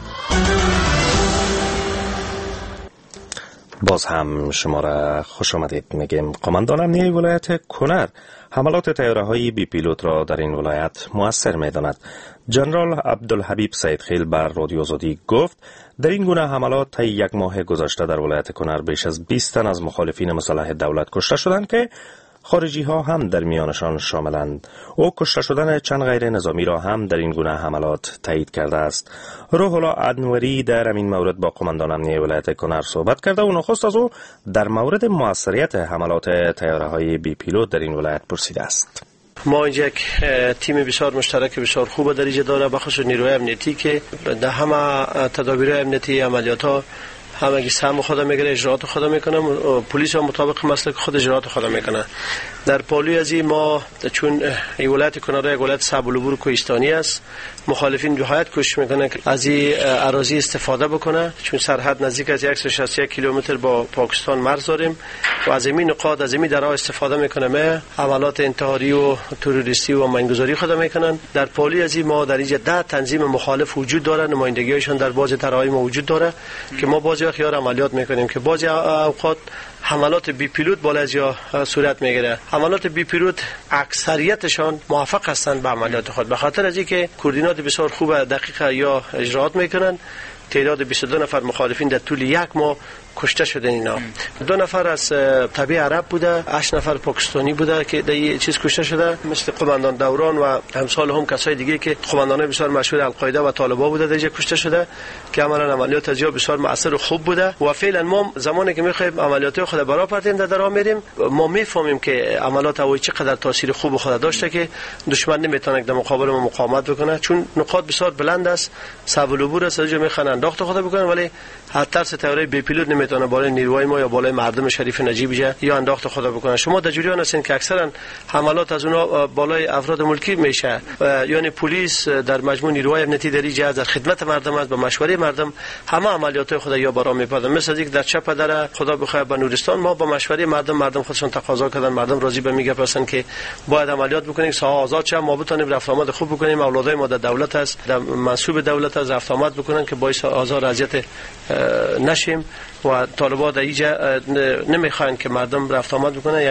باز هم شما را خوش آمدید میگیم. قماندان امنیه ولایت کنر حملات طیاره‌های بی پیلوت را در این ولایت مؤثر می‌داند. جنرال عبدالحبیب سیدخیل بر رادیو آزادی گفت در این گونه حملات طی یک ماه گذشته در ولایت کنر بیش از بیست تن از مخالفین مسلح دولت کشته شدند که خارجی ها هم در میانشان شاملند. او کشته شدن چند غیر نظامی را هم در این گونه حملات تایید کرده است. روح الله انوری در این مورد با قماندان امنیه ولایت کنر صحبت کرده و نخست از او در مورد موثریت حملات طیاره‌های بی پیلوت در این ولایت پرسیده است. ما اینجا یک تیم بسیار مشترک بسیار خوب در اینجا داره، بخصوص نیروی امنیتی که در همه تدابیر امنیتی عملیات ها همگی سهم خود میگیره، اجرات خود میکنه، پلیس هم مطابق مسلک خود اجرات خود میکنه. در پالوی از این ما چون این ولایت کنر یک ولایت صعب العبور کوهستانی است، مخالفین جهایت کوشش میکنه که از این اراضی استفاده بکنه، چون سرحد نزدیک از صد و شصت و یک کیلومتر با پاکستان مرز داریم و از این نقاط از این درها استفاده میکنه. ما حملات انتحاری و تروریستی و مینگذاری خود میکنن. در پالوی از این ما در اینجا ده تنظیم مخالف وجود داره، نمایندگیشون در بعضی درهای ما وجود داره که ما بعضی خیار عملیات میکنیم که بعضی اوقات حملات بی پیلوت بالا از یا صورت میگیره. حملات بی پیلوت اکثریتشان موفق هستند به عملیات خود، به خاطر از اینکه کوردینات بسیار خوب دقیق یا اجرات میکنن. تعداد بیست و دو نفر مخالفین در طول یک ماه کشته شدن. اینا دو نفر از تبع عرب بوده، هشت نفر پاکستانی بوده که در این چیز کشته شده، مثل قماندان دوران و امثال هم کسای دیگه که قماندانای بسیار مشهور القاعده و طالبان بوده در اینجا کشته شده که عملا عملیات از یا بسیار مؤثر و خوب بوده. و فعلا ما زمانی که میخوایم عملیات خود برا پرتیم در درا میریم، ما میفهمیم که عملیات اوی چقدر تاثیر خوب خود داشته که دشمن نمیتونه در مقابل ما مقاومت بکنه، چون نقاط بسیار بلند است، صعب العبور است، از میخوان انداخت خود بکنن، ولی هر ترس طیاره بی پیلوت نمیتونه بالای نیروهای ما یا بالای مردم شریف نجیب جه یا انداخت خدا بکنه. شما در جریان هستین که اکثرا حملات از اونها بالای افراد ملکی میشه، یعنی پلیس در مجموع نیروهای امنیتی در اینجا در خدمت مردم است، به مشوره مردم همه عملیات خود یا برام میپردن. مثل اینکه در چپ در خدا بخواد به نورستان ما با مشوره مردم مردم خودشون تقاضا کردن، مردم راضی به میگه پسند که باید عملیات بکنیم، ساحه آزاد شه، ما بتونیم رفت آمد خوب بکنیم، اولادای ما در دولت است، در منصوب دولت است، رفت آمد بکنن که باعث آزار اذیت نشیم. و طالبان در اینجا نمیخواین که مردم رفت آمد بکنن. یک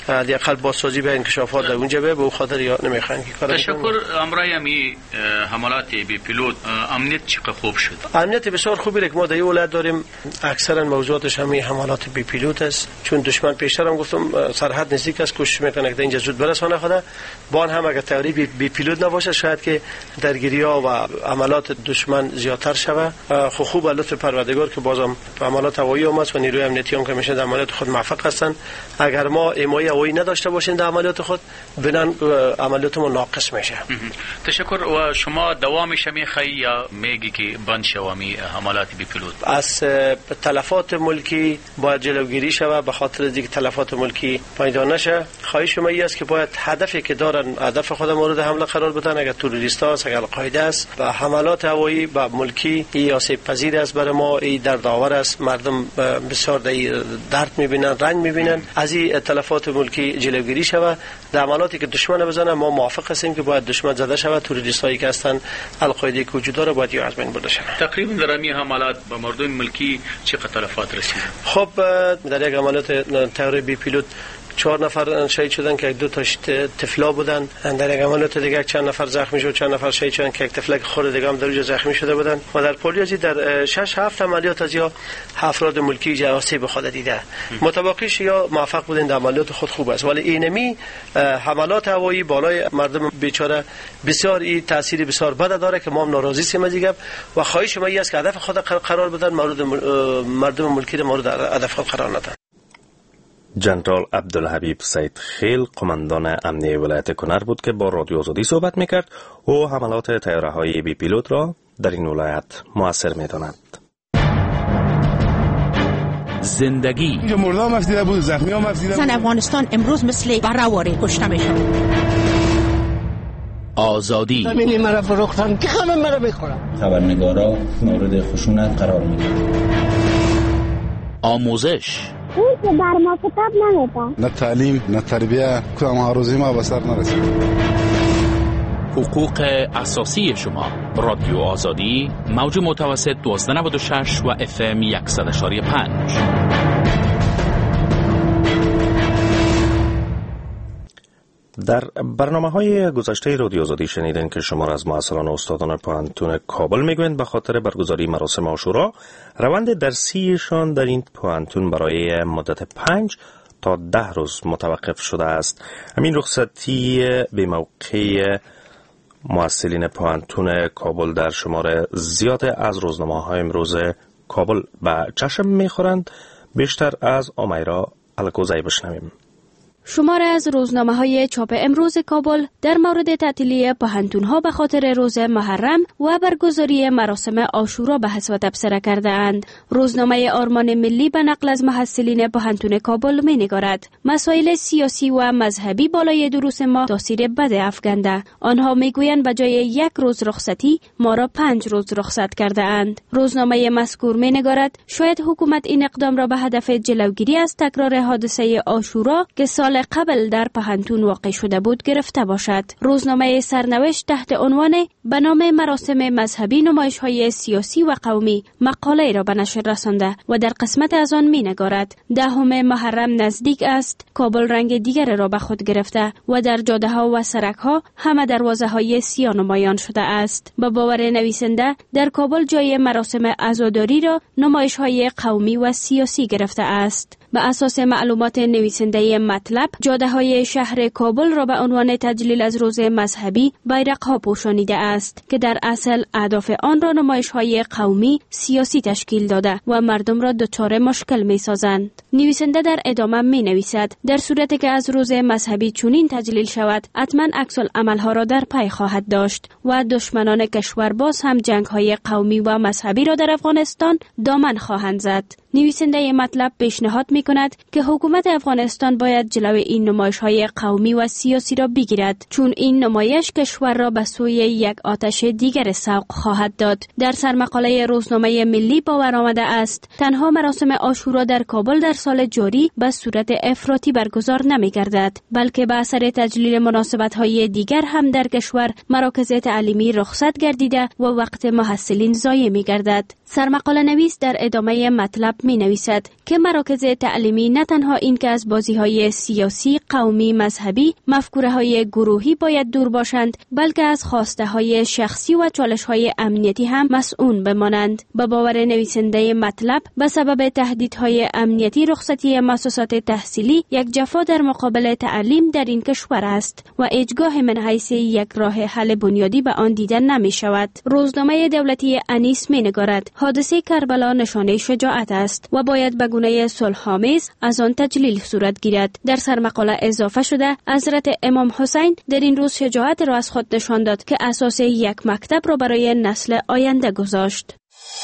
حداقل بازسازی به انکشافات در اونجا به به خاطر یا نمیخوان که کار تشکر. امرای امی حملات بی پیلوت امنیت چقدر خوب شد؟ امنیت بسیار خوبی که ما در این ولایت داریم. اکثرا موضوعاتش همین حملات بی پیلوت است، چون دشمن پیشتر هم گفتم سرحد نزدیک است، کوشش میکنه که اینجا زود برسانه خود. بان هم اگر تقریبی بی پیلوت نباشه شاید که درگیری ها و عملات دشمن زیادتر شوه. خو خوب لطف پروردگار که بازم عملات هوایی هم است و نیروی امنیتی هم که میشه در عملیات خود موفق هستند. اگر ما حمایت هوایی نداشته باشیم در عملیات خود بنان عملیاتمون ناقص میشه. تشکر. و شما دوامش میخوای یا میگی که بند شوامی حملات بی پیلوت؟ از تلفات ملکی باید جلوگیری شوه به خاطر اینکه تلفات ملکی پیدا نشه. خواهش ما است که باید هدفی که دارن هدف خود مورد حمله قرار بدن. اگر تروریست است، اگر القاعده است و حملات هوایی به ملکی ای آسیب پذیر است، برای ما ای دردآور است. مردم بسیار درد میبینن، رنج میبینن. از این تلفات ملکی جلوگیری شوه. در عملاتی که دشمن بزنه ما موافق هستیم که باید دشمن زده شوه. تروریست هایی که هستن القاعده که وجود داره باید از بین برده شوه. تقریبا در این حملات به مردم ملکی چقدر تلفات رسید؟ خب در یک عملیات تیر بی پیلوت چهار نفر شهید شدن که دو تا طفلا بودن. در یک عملیات دیگه چند نفر زخمی شد، چند نفر شهید شدن که یک طفلک خرد دیگه هم در اونجا زخمی شده بودن. و در پولیازی در شش هفت عملیات از یا افراد ملکی جراسی به خود دیده. متباقیش یا موفق بودن در عملیات خود خوب است، ولی اینمی حملات هوایی بالای مردم بیچاره بسیار ای تاثیر بسیار بد داره که ما هم ناراضی سیم از دیگه. و خواهش ما است که هدف خود قرار بدن، مورد مردم ملکی رو مورد هدف خود قرار ندن. جنرال عبدالحبیب سید خیل قماندان امنیه ولایت کنر بود که با رادیو آزادی صحبت میکرد. او حملات طیاره‌های بی پیلوت را در این ولایت مؤثر میداند. زندگی اینجا مرده هم افزیده بود، زخمی هم افزیده بود. زن افغانستان امروز مثل برآواره کشته میشن. آزادی زمینی مرا فروختن که همه مرا بخورن. خبرنگارا مورد خشونت قرار میگیرن. آموزش اون که بر ما کتاب نمیده. نه تعلیم نه تربیه، کدام آرزوی ما به سر نرسید. حقوق اساسی شما. رادیو آزادی موج متوسط دوازده نود و شش و اف ام صد و یک و پنج. در برنامه‌های گذشته رادیو آزادی شنیدین که شما را از معاصران استادان پوهنتون کابل میگویند به خاطر برگزاری مراسم عاشورا روند درسیشان در این پوهنتون برای مدت پنج تا ده روز متوقف شده است. همین رخصتی به موقع محصلین پوهنتون کابل در شمار زیاد از روزنامه‌های امروز کابل به چشم میخورند. بیشتر از امیرا الکوزی بشنویم. شمار از روزنامه‌های چاپ امروز کابل در مورد تعطیلی پوهنتون‌ها به خاطر روز محرم و برگزاری مراسم عاشورا بحث و تبصره کرده‌اند. روزنامه آرمان ملی به نقل از محصلین پوهنتون کابل می‌نگارد مسائل سیاسی و مذهبی بالای دروس ما تاثیر بد افکنده. آنها می‌گویند به جای یک روز رخصتی ما را پنج روز رخصت کرده‌اند. روزنامه مذکور می‌نگارد شاید حکومت این اقدام را به هدف جلوگیری از تکرار حادثه عاشورا که سال قبل در پوهنتون واقع شده بود گرفته باشد. روزنامه سرنوشت تحت عنوان به نام مراسم مذهبی نمایش‌های سیاسی و قومی مقاله را به نشر رسانده و در قسمت از آن می‌نگارد دهم محرم نزدیک است، کابل رنگ دیگر را به خود گرفته و در جاده‌ها و سرک‌ها همه دروازه‌های سیاه نمایان شده است. با باور نویسنده در کابل جای مراسم عزاداری را نمایش‌های قومی و سیاسی گرفته است. به اساس معلومات نویسنده مطلب جاده‌های شهر کابل را به عنوان تجلیل از روز مذهبی بیرق‌ها پوشانیده است که در اصل اهداف آن را نمایش‌های قومی سیاسی تشکیل داده و مردم را دچار مشکل می‌سازند. نویسنده در ادامه می‌نویسد در صورتی که از روز مذهبی چنین تجلیل شود حتما عکس‌العمل‌ها را در پی خواهد داشت و دشمنان کشور باز هم جنگ‌های قومی و مذهبی را در افغانستان دامن خواهند زد. نویسنده مطلب پیشنهاد می‌کند که حکومت افغانستان باید جلوی این نمایش‌های قومی و سیاسی را بگیرد، چون این نمایش کشور را به سوی یک آتش دیگر سوق خواهد داد. در سرمقاله روزنامه ملی باور آمده است تنها مراسم عاشورا در کابل در سال جاری به صورت افراطی برگزار نمی‌گردد، بلکه به اثر تجلیل مناسبت‌های دیگر هم در کشور مراکز تعلیمی رخصت گردیده و وقت محصلین ضایع می‌گردد. سرمقاله نویس در ادامه مطلب می‌نویسد که مراکز تعلیمی تعلیمی نه تنها این که از بازی‌های سیاسی، قومی، مذهبی، مفکوره‌های گروهی باید دور باشند، بلکه از خواسته‌های شخصی و چالش‌های امنیتی هم مسئول بمانند. به باور نویسنده مطلب، به سبب تهدیدهای امنیتی رخصتی مؤسسات تحصیلی یک جفا در مقابل تعلیم در این کشور است و هیچگاه من حیث یک راه حل بنیادی به آن دیده نمی شود. روزنامه دولتی انیس می نگارد حادثه کربلا نشانه شجاعت است و باید به گونه صلح‌آمیز از آن تجلیل صورت گیرد. در سرمقاله اضافه شده حضرت امام حسین در این روز شجاعت را از خود نشان داد که اساس یک مکتب را برای نسل آینده گذاشت.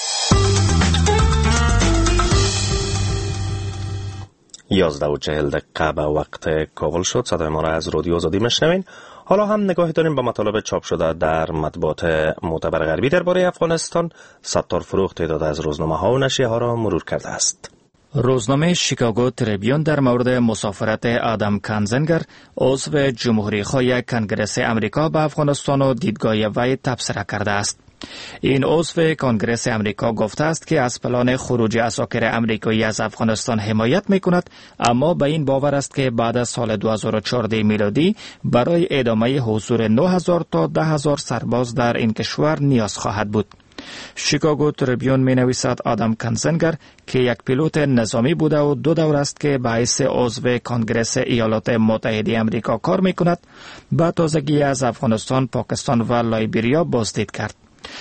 یازده و چهل دقیقه به وقت کابل شد. صدای ما را از رادیو آزادی میشنوین. حالا هم نگاهی داریم به مطالب چاپ شده در مطبوعات معتبر غربی درباره افغانستان. ستار فروغ تعداد از روزنامه ها و نشریه ها را مرور کرده است. روزنامه شیکاگو تریبیون در مورد مسافرت آدم کانزنگر عضو جمهوری خواه کنگره امریکا به افغانستان و دیدگاه وی تبصره کرده است. این عضو کنگره امریکا گفته است که از پلان خروج عساکر امریکایی از افغانستان حمایت میکند، اما به این باور است که بعد از سال دو هزار و چهارده میلادی برای ادامه حضور نه هزار تا ده هزار سرباز در این کشور نیاز خواهد بود. شیکاگو تریبیون می نویسد آدم کانزنگر که یک پیلوت نظامی بوده و دو دور است که به حیث عضو کنگره ایالات متحده امریکا کار می کند، به تازگی از افغانستان، پاکستان و لایبریا بازدید کرد.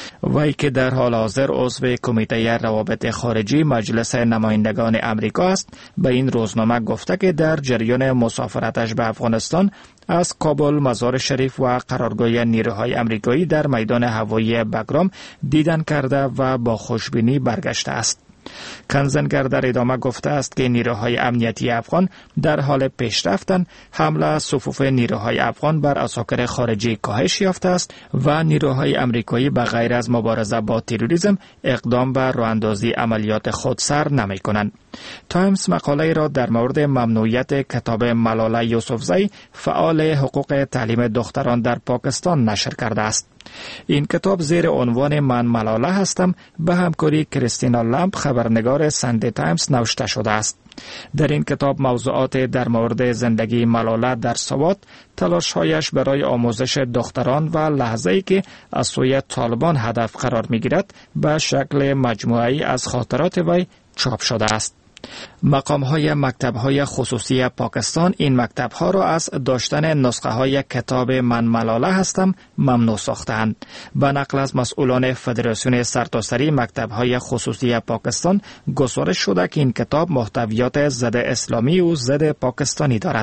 وی که در حال حاضر عضو کمیته روابط خارجی مجلس نمایندگان امریکا است، به این روزنامه گفته که در جریان مسافرتش به افغانستان از کابل، مزار شریف و قرارگاه نیروهای امریکایی در میدان هوایی بگرام دیدن کرده و با خوشبینی برگشته است. کانزنگر در ادامه گفته است که نیروهای امنیتی افغان در حال پیشرفتند، حمله از صفوف نیروهای افغان بر عساکر خارجی کاهش یافته است و نیروهای امریکایی به غیر از مبارزه با تروریسم اقدام به راهاندازی عملیات خود سر نمی کنند. تایمز مقاله را در مورد ممنوعیت کتاب ملاله یوسفزئی، فعال حقوق تعلیم دختران در پاکستان نشر کرده است. این کتاب زیر عنوان من ملاله هستم به همکاری کریستینا لامپ، خبرنگار ساندی تایمز، نوشته شده است. در این کتاب موضوعات در مورد زندگی ملاله در سوات، تلاش‌هایش برای آموزش دختران و لحظه‌ای که از سوی طالبان هدف قرار می‌گیرد به شکل مجموعه‌ای از خاطرات وی چاپ شده است. مقام‌های مکتب‌های خصوصی پاکستان این مکتب‌ها را از داشتن نسخه‌های کتاب من ملاله هستم ممنوع ساختند. به نقل از مسئولان فدراسیون سرتاسری مکتب‌های خصوصی پاکستان گزارش شده که این کتاب محتویات ضد اسلامی و ضد پاکستانی دارد.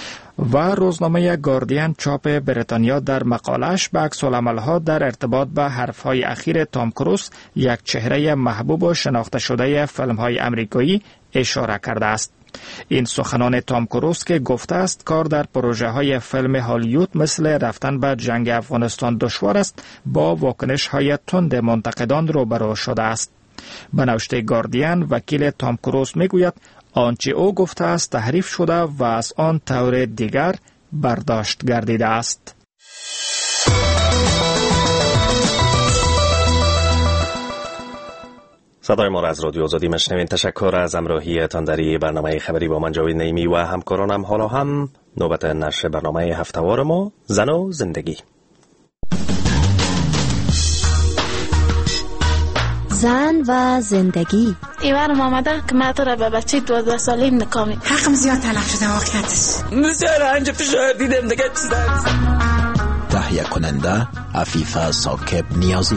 و روزنامه گاردین چاپ بریتانیا در مقاله‌اش به عکس‌العمل‌ها در ارتباط به حرف‌های اخیر تام کروز، یک چهره محبوب و شناخته شده فیلم‌های امریکایی، اشاره کرده است. این سخنان تام کروز که گفته است کار در پروژه‌های فیلم هالیوود مثل رفتن به جنگ افغانستان دشوار است، با واکنش‌های تند منتقدان روبرو شده است. به نوشته گاردین، وکیل تام کروز میگوید آنچه او گفته است تحریف شده و از آن طور دیگر برداشت گردیده است. صدای ما را از رادیو آزادی میشنوین. تشکر از همراهیتان در این برنامه خبری با من جاوید نعیمی و همکارانم. حالا هم نوبت نشر برنامه هفته‌وار ما، زن و زندگی. زن و زندگی. ایوانم آمده که من تو را به بچه دوازده سالیم نکامی. حقم زیاد تلف شده واقعیت است. بسیار انجا فشار دیدم دیگه چیز دارست. تهیه کننده عفیفه ساکب نیازی.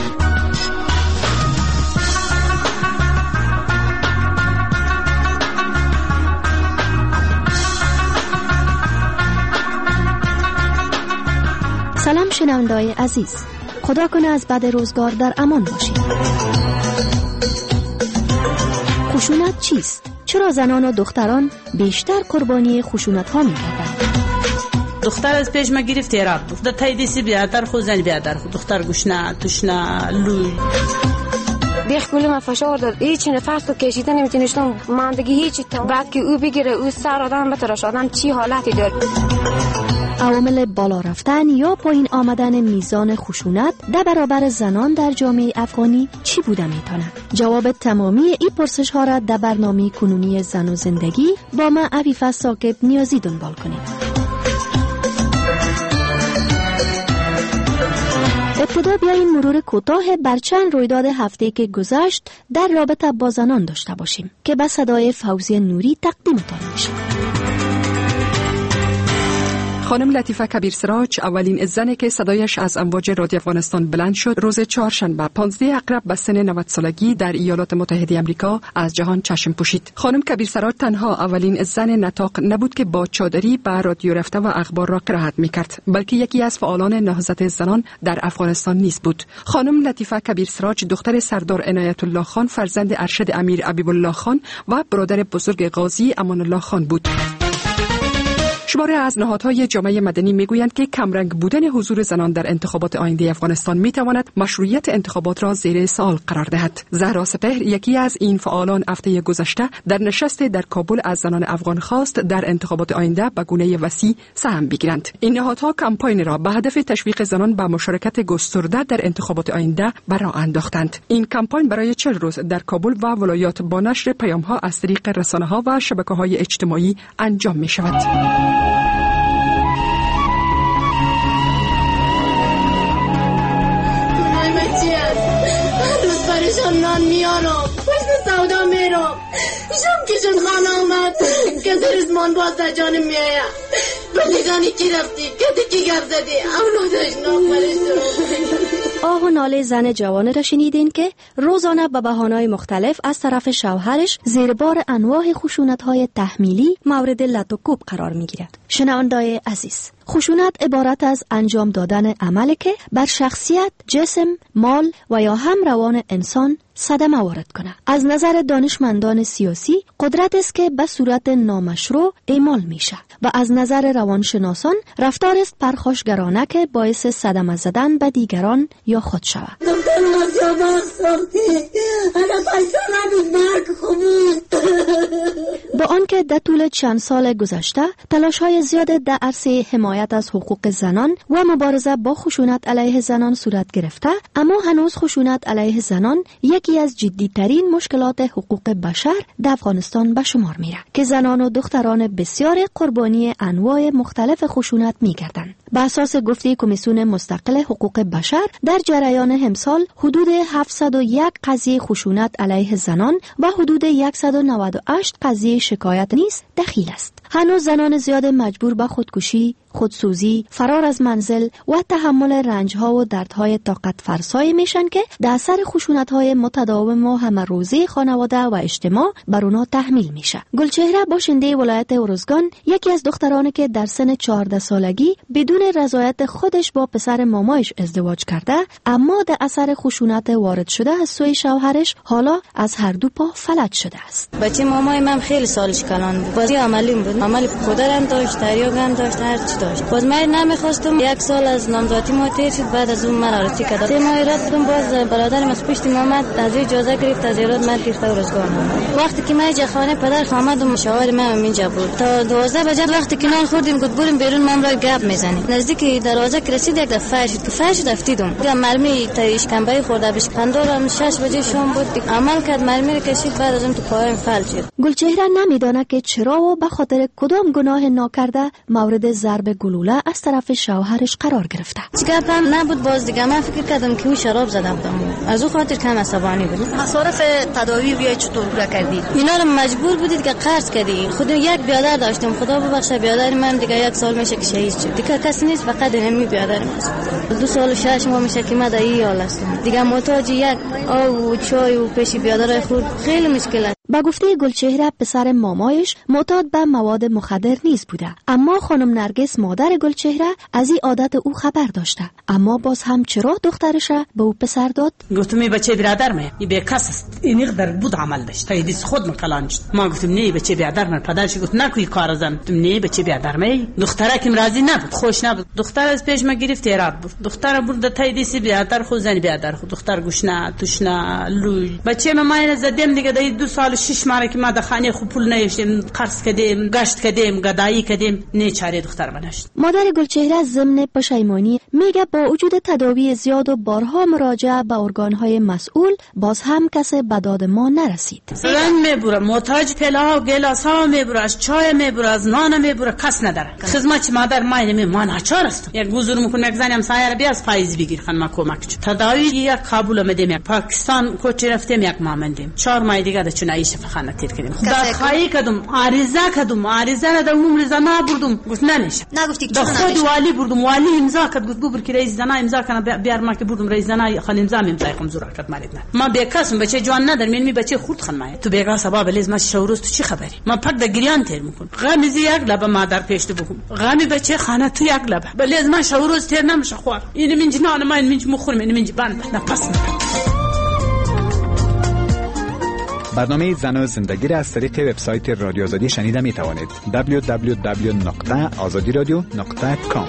سلام شنونده‌های عزیز، خدا کنه از بد روزگار در امان باشید. خشونت چیست؟ چرا زنان و دختران بیشتر قربانی خشونت ها می گردند؟ دختر از پیش ما گرفت ایراد بود. در تاییدیسی بیادر خود زن بیادر خود. دختر گوشنه توشنه لوی دیخ گلی من فشار داد. هیچ نفس تو کشیده نمیتونستم. ماندگی هیچی تا بعد که او بگیره او سر آدم بتراش آدم چی حالتی دار. عوامل بالا رفتن یا پایین آمدن میزان خشونت در برابر زنان در جامعه افغانی چی بوده میتونه؟ جواب تمامی این پرسش ها را در برنامه کنونی زن و زندگی با من عفیفه ثاقب نیازی دنبال کنید. ابتدا بیاییم مرور کوتاه بر چند رویداد هفته که گذشت در رابطه با زنان داشته باشیم که به صدای فوزی نوری تقدیمتان میشه. خانم لطیفه کبیر سراج اولین زنی که صدایش از امواج رادیو افغانستان بلند شد روز چهارشنبه پانزده اکتبر به سن نود سالگی در ایالات متحده آمریکا از جهان چشم پوشید. خانم کبیر سراج تنها اولین زن نطاق نبود که با چادری به رادیو رفته و اخبار را قرائت میکرد، بلکه یکی از فعالان نهضت زنان در افغانستان نیز بود. خانم لطیفه کبیر سراج دختر سردار عنایت الله خان، فرزند ارشد امیر حبیب الله خان و برادر بزرگ قاضی امان الله خان بود. شماره از نهادهای جامعه مدنی میگویند که کمرنگ بودن حضور زنان در انتخابات آینده افغانستان میتواند مشروعیت انتخابات را زیر سوال قرار دهد. زهرا سپهر یکی از این فعالان هفته گذشته در نشست در کابل از زنان افغان خواست در انتخابات آینده به گونه وسیع سهم بگیرند. این نهادها کمپاین را به هدف تشویق زنان به مشارکت گسترده در انتخابات آینده به راه انداختند. این کمپاین برای چهل روز در کابل و ولایات با نشر پیام‌ها از طریق رسانه‌ها و شبکه‌های اجتماعی انجام می‌شود. نان میارم پشت سودا میرم شم که شد خانه آمد که زرزمان باز در جانم میایا بلیدانی کی رفتی کدی کی گفت زدی اولادش نامرش رو. آه و ناله زن جوان را شنیدین که روزانه به بهانه‌های مختلف از طرف شوهرش زیر بار انواع خشونت‌های تحمیلی مورد لط و کوب قرار میگیرد. شنونده‌های عزیز، خشونت عبارت از انجام دادن عملی که بر شخصیت، جسم، مال و یا هم روان انسان صدمه وارد کنه. از نظر دانشمندان سیاسی قدرت است که به صورت نامشروع اعمال میشه و از نظر روانشناسان رفتار است پرخاشگرانه که باعث صدمه زدن به دیگران یا خود شود. با آنکه در طول چند سال گذشته تلاش‌های زیاد در عرصه حمایت از حقوق زنان و مبارزه با خشونت علیه زنان صورت گرفته، اما هنوز خشونت علیه زنان یکی از جدی‌ترین مشکلات حقوق بشر در افغانستان به شمار میره که زنان و دختران بسیار قربانی انواع مختلف خشونت میگردند. به اساس گفته کمیسیون مستقل حقوق بشر در جریان امسال حدود هفتصد و یک قضیه خشونت علیه زنان و حدود صد و نود و هشت قضیه شکایت نیز دخیل است. هنوز زنان زیاد مجبور به خودکشی، خودسوزی، فرار از منزل و تحمل رنج‌ها و دردهای طاقت فرسای میشن که در اثر خشونت‌های متداوم و همه روزه خانواده و اجتماع بر اونا تحمیل میشه. گلچهره باشنده ولایت ارزگان یکی از دخترانی که در سن چهارده سالگی بدون رضایت خودش با پسر مامایش ازدواج کرده، اما در اثر خشونت وارد شده از سوی شوهرش حالا از هر دو پا فلج شده است. بچه مامای من خیلی سالش کلان بود. بازی عملیم بود. عمل خودرم داشت، تریاقم داشت، هر چی داشت. باز من نمیخواستم. یک سال از نامزادی ما تیر شد، بعد از اون من آرزی کرد. سه ماه رفتم، باز برادرم از پشت اومد، از اجازه گرفت از ایراد من تیر ارزگان. وقتی که من جا خانه پدر خامد و مشاور من اینجا بود. تا دوازده بجه وقتی که نان خوردیم گفت بریم بیرون، ما را گپ میزنیم. نزدیک دروازه که رسید یک دفعه شد که فرش رفتیدم. دیگه مرمی تا اشکمبای خورده بهش پندارم شش بجه شام بود. عمل کرد، مرمی کشید، بعد از اون تو پایم فلج شد. گلچهره نمیدونه که چرا و به خاطر کدام گناه ناکرده مورد ضرب گلوله از طرف شوهرش قرار گرفته. چیکارم نبود. باز دیگه من فکر کردم که او شراب زده بودم، از او خاطر کم عصبانی بود. مصارف تداوی روی چطور پورا کردی؟ اینا رو مجبور بودید که قرض کردی. خود یک بیادر داشتم، خدا ببخشه بیادر من دیگه یک سال میشه که شهید شد. دیگه کسی نیست، فقط همین بیادر است. دو سال و شش ماه میشه که من در این حال هستم. دیگه محتاج یک آب و چای و پیش بیادر خود خیلی مشکل است. با گفته گلچهره پسر مامایش معتاد به مواد مخدر نیست بوده، اما خانم نرگس مادر گلچهره از این عادت او خبر داشته، اما باز هم چرا دخترش را به او پسر داد؟ گفتم این بچه برادر من این به کس است، این در بود عمل داشت تا دیس خود مکلان شد. ما گفتم نه بچه برادر من. پدرش گفت نکوی کار زن. گفتم نه بچه برادر من. دختره که راضی نبود، خوش نبود. دختر از پیش ما گرفت ایراد بود. دختر برد تا دیس برادر خود زن برادر خود. دختر گوش نه توش نه لوی. بچه من ما زدم دیگه دو سال سال شش ماه که ما در خانه خوب پول نیشتیم، قرض کردیم، گشت کردیم، گدایی کردیم، نه چاره دختر منشت. مادر گلچهره ضمن پشیمانی میگه با وجود تداوی زیاد و بارها مراجعه به ارگانهای مسئول باز هم کسی به داد ما نرسید. زن میبره، محتاج پلا و گلاس ها میبره، از چای میبره، از نان میبره، کس نداره. خدمت مادر ما اینم ما ناچار است. یک گزار میکنم یک زنم سایه بیا از فایز بگیر خانم کمک. تداوی یک کابل میدیم، یک پاکستان کوچه رفتیم، یک مامندیم. چهار ماه دیگه در چنایی شفاخانه تیر کردیم. خدا خواهی کدوم عارضه کدوم عارضه ندارم عمر زنا بردم گفت نمیشه. نگفتی که خود والی بردم، والی امضا کرد گفت ببر که رئیس زنا امضا کنه، بیار ما که بردم رئیس زنا خان امضا امضا کنم زورا کرد مالید نه. ما بیکاسم بچه جوان ندارم، می بچه خورد خانم. تو بیگا سبب لیز ما شوروز تو چی خبری؟ ما پک در گریان تیر میکن. غمیزی یک لبه مادر پیشت بکن. غمی بچه خانه تو یک لبه. بلیز ما شوروز تیر نمیشه خوار. این من جنان ما این من مخورم این من بند نپس. برنامه زن و زندگی را از طریق وبسایت رادیو آزادی شنیده می توانید. دبلیو دبلیو دبلیو نقطه آزادی رادیو نقطه کام.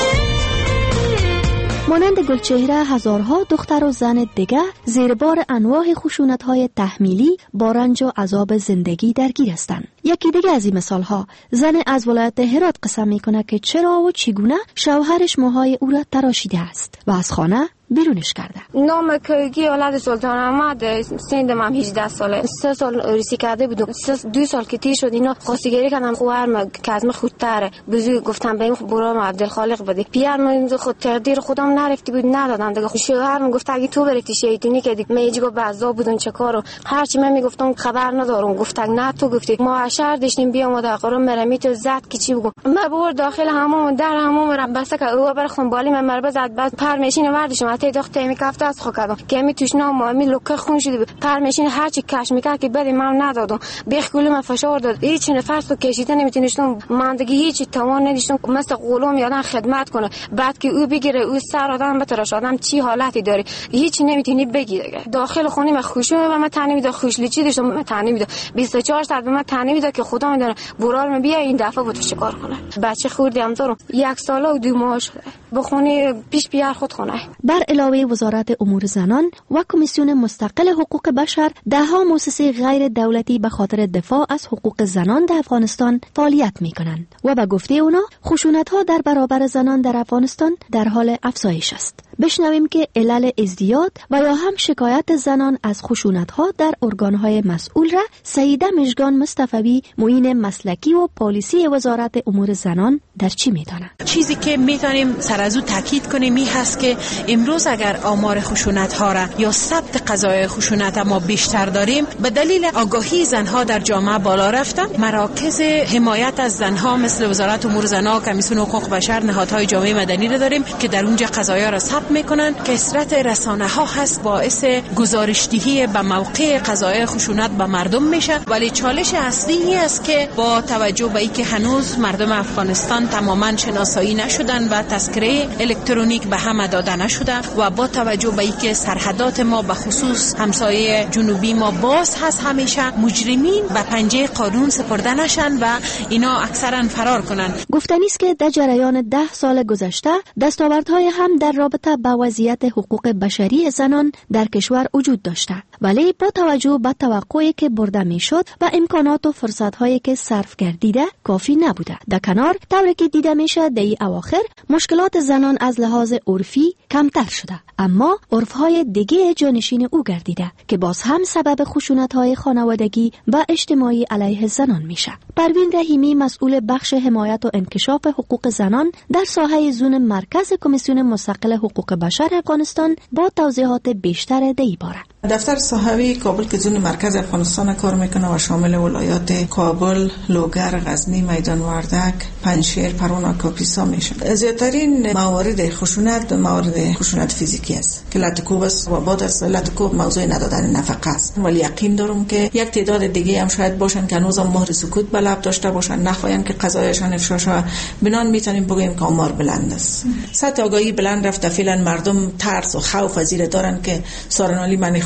مانند گلچهره هزارها دختر و زن دیگه زیر بار انواع خشونت‌های تحمیلی با رنج و عذاب زندگی درگیر هستند. یکی دیگه از این مثال‌ها زن از ولایت هرات قسم میکنه که چرا و چگونه شوهرش موهای او را تراشیده است و از خانه بیرونش کرده. نام کیگی اولاد سلطان احمد، سنم هم هجده ساله. سه سال ریسی کرده بودم. سه دو سال که تیر شد اینا قاصیگری کردن. خواهرم که از من خودتره بزرگ گفتم بهم برام عبدالخالق بده. پیرم خود تقدیر خودم نرفتی بود ندادن دیگه. شوهرم گفت اگه تو برتی شیطونی کردی میجگو بعضا بودن چه کارو. هرچی من میگفتم خبر ندارم. گفت نه تو گفتی ما شهر داشتیم بیام و در قرار مرمی تو زد که چی بگم. من بور داخل حمام در حمام رم بسته که او برخون بالی من مربه زد. بعد پرمیشین وردشم تی داخل می کافت از خو کردم که می توش نام ما می لوکه خون شده. پرمیشین هر چی کش میکرد که بده من ندادم. بیخگول من فشار داد. هیچ نفس تو کشیده نمیتونستم. من دیگه هیچ توان نداشتم مثل قولم یادن خدمت کنه. بعد که او بگیره او سر آدم بتراش آدم چی حالتی داره هیچ نمیتونی بگی دیگه. داخل خونه من خوشم و من تنی میده خوشلی چی داشتم من تنی میده بیست و چهار ساعت به من تنی میده که خدا میدونه برال من بیا این دفعه بود چیکار کنه. بچه خوردم دارم یک ساله و دو ماه شده. به خونه پیش بیار خود خونه. بر علاوه وزارت امور زنان و کمیسیون مستقل حقوق بشر دهها مؤسسه غیر دولتی به خاطر دفاع از حقوق زنان در افغانستان فعالیت می‌کنند و به گفته اونا خشونت‌ها در برابر زنان در افغانستان در حال افزایش است. بشنویم که علل ازدیاد و یا هم شکایت زنان از خشونت‌ها در ارگان‌های مسئول را سیده مژگان مصطفی معین مسلکی و پالیسی وزارت امور زنان در چی می‌دانند. چیزی که می‌تونیم سر از او تاکید کنیم می هست که امروز اگر آمار خشونت‌ها را یا ثبت قضایای خشونت ما بیشتر داریم به دلیل آگاهی زنها در جامعه بالا رفته. مراکز حمایت از زنها مثل وزارت امور زنان و کمیسیون حقوق بشر نهادهای جامعه مدنی را داریم که در اونجا قضایا را ثبت میکنن. کثرت رسانه ها هست باعث گزارشدهی به موقع قضایای خشونت به مردم میشه، ولی چالش اصلی این است که با توجه به اینکه هنوز مردم افغانستان تماما شناسایی نشدن و تذکره الکترونیک به همه داده نشده و با توجه به اینکه سرحدات ما به خصوص همسایه جنوبی ما باز هست همیشه مجرمین به پنجه قانون سپرده نشن و اینا اکثرا فرار کنن. گفتنی است که در جریان ده سال گذشته دستاوردهای هم در رابطه با وضعیت حقوق بشری زنان در کشور وجود داشته، ولی با توجه به توقعی که برده میشد و امکانات و فرصت‌هایی که صرف گردیده کافی نبوده. در کنار طوری که دیده میشه در این اواخر مشکلات زنان از لحاظ عرفی کمتر شده، اما عرف‌های دیگه جانشین او گردیده که باز هم سبب خشونت‌های خانوادگی و اجتماعی علیه زنان میشه. پروین رحیمی مسئول بخش حمایت و انکشاف حقوق زنان در ساحه زون مرکز کمیسیون مستقل حقوق بشر افغانستان با توضیحات بیشتر در این باره. دفتر صحوی کابل که زون مرکز افغانستان کار میکنه و شامل ولایات کابل، لوگر، غزنی، میدان وردک، پنجشیر، پروان و کاپیسا میشه. زیادترین موارد خشونت موارد خشونت فیزیکی است که لطکوب است و بعد از لطکوب موضوع ندادن نفقه است، ولی یقین دارم که یک تعداد دیگه هم شاید باشن که هنوز مهر سکوت به لب داشته باشن، نخواهن که قضایشان افشا شه. بنان میتونیم بگیم که آمار بلند است. سطح آگاهی بلند رفته، فعلا مردم ترس و خوف از زیر دارن که سارنالی من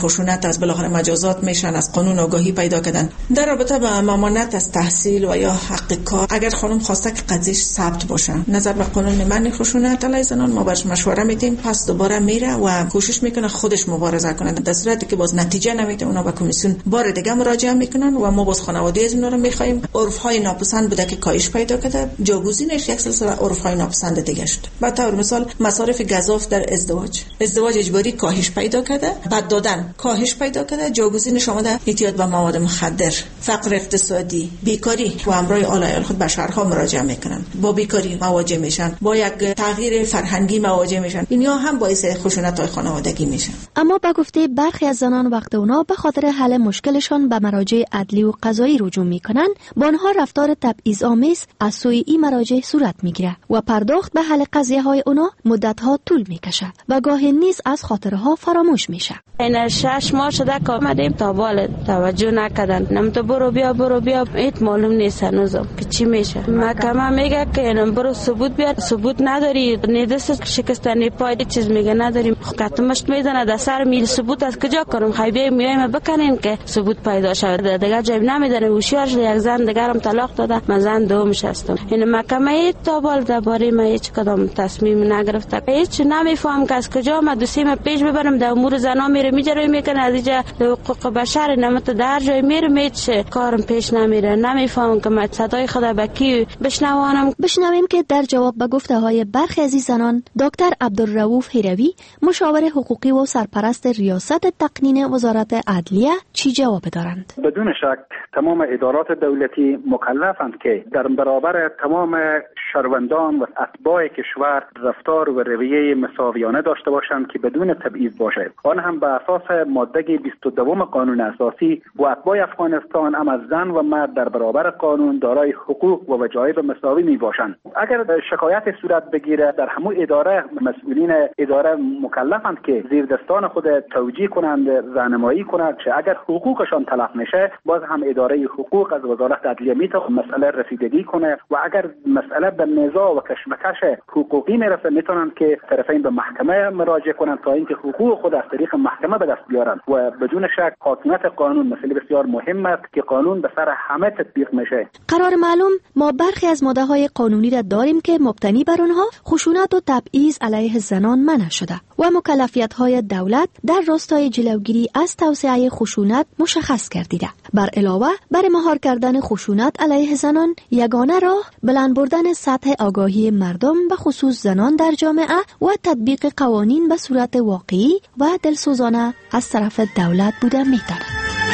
خشونت از بالاخره مجازات میشن، از قانون آگاهی پیدا کردن. در رابطه با ممانعت از تحصیل و یا حق کار، اگر خانم خواسته که قضیهش ثبت باشه نظر به قانون منع خشونت علیه زنان، ما برش مشوره میدیم، پس دوباره میره و کوشش میکنه خودش مبارزه کنه. در صورتی که باز نتیجه نمیده اونا به کمیسیون بار دیگه مراجعه میکنن و ما باز خانواده از اونا رو میخوایم. عرف های ناپسند بوده که کاهش پیدا کرده، جاگزینش یک سلسله عرف های ناپسند دیگه شد. به طور مثال مصارف گزاف در ازدواج، ازدواج اجباری کاهش پیدا کرده، بعد دادن کاهش پیدا کرده، جاگزینش آمده اعتیاد به مواد مخدر، فقر اقتصادی، بیکاری و امرای آلایال خود به شهرها مراجعه میکنن، با بیکاری مواجه میشن، با یک تغییر فرهنگی مواجه میشن. اینها هم باعث خشونت‌های خانوادگی میشن. اما به گفته برخی از زنان وقت اونا به خاطر حل مشکلشان به مراجع عدلی و قضایی رجوع میکنن، با آنها رفتار تبعیض‌آمیز از سوی این مراجع صورت میگیره و پرداخت به حل قضیه های اونا مدت‌ها طول میکشه و گاهی نیز از خاطرها فراموش میشه. این شش ماه شده که آمدیم تا بال توجه نکردن، نم تو برو بیا برو بیا، ایت معلوم نیست هنوزم که چی میشه. محکمه میگه که اینم برو ثبوت بیار، ثبوت نداری، نیدست شکستنی پای چیز میگه نداریم، کتمشت میزنه در سر میل، ثبوت از کجا کنم؟ خیلی میایم بکنین که ثبوت پیدا شود، دیگه جیب نمیداره. هوشیار شده یک زن دیگرم طلاق داده، من زن دومش هستم. این محکمه تا بال درباره من هیچ کدام تصمیم نگرفته، هیچ نمیفهم که از کجا ما دوسیم پیش ببرم. در امور زنا میره میجره میکنه، از اینجا حقوق بشر نمت در جای میره میچه کارم پیش نمیره. نمیفهم که من صدای خدا به کی بشنوانم. بشنویم که در جواب به گفته های برخی از زنان دکتر عبدالرؤوف هیروی، مشاور حقوقی و سرپرست ریاست تقنین وزارت عدلیه، چی جواب دارند؟ بدون شک تمام ادارات دولتی مکلفند که در برابر تمام شهروندان و اتباع کشور رفتار و رویه مساویانه داشته باشند که بدون تبعیض باشه. آن هم به اساس ماده بیست و دو قانون اساسی و اتباع افغانستان هم از زن و مرد در برابر قانون دارای حقوق و وجایب مساوی می باشند. اگر شکایت صورت بگیره در همون اداره، مسئولین اداره مکلفند که زیر دستان خود توجیه کنند، راهنمایی کنند که اگر حقوقشان تلف میشه باز هم اداره حقوق از وزارت عدلیه میتونه مسئله رسیدگی کنه و اگر مسئله به نزاع و کشمکش حقوقی میرسه میتونن که طرفین به محکمه مراجعه کنند تا اینکه حقوق خود از طریق محکمه به دست بیارن. و بدون شک حاکمیت قانون مسئله بسیار مهم است که قانون به سر همه تطبیق میشه. قرار معلوم ما برخی از ماده های قانونی را داریم که مبتنی بر آنها خشونت و تبعیض علیه زنان منع شده و مکلفیت های دولت در راستای جلوگیری از توسعه خشونت مشخص گردیده. بر علاوه بر مهار کردن خشونت علیه زنان، یگانه راه بلند بردن سطح آگاهی مردم به خصوص زنان در جامعه و تطبیق قوانین به صورت واقعی و دلسوزانه از طرف دولت بوده می‌داند.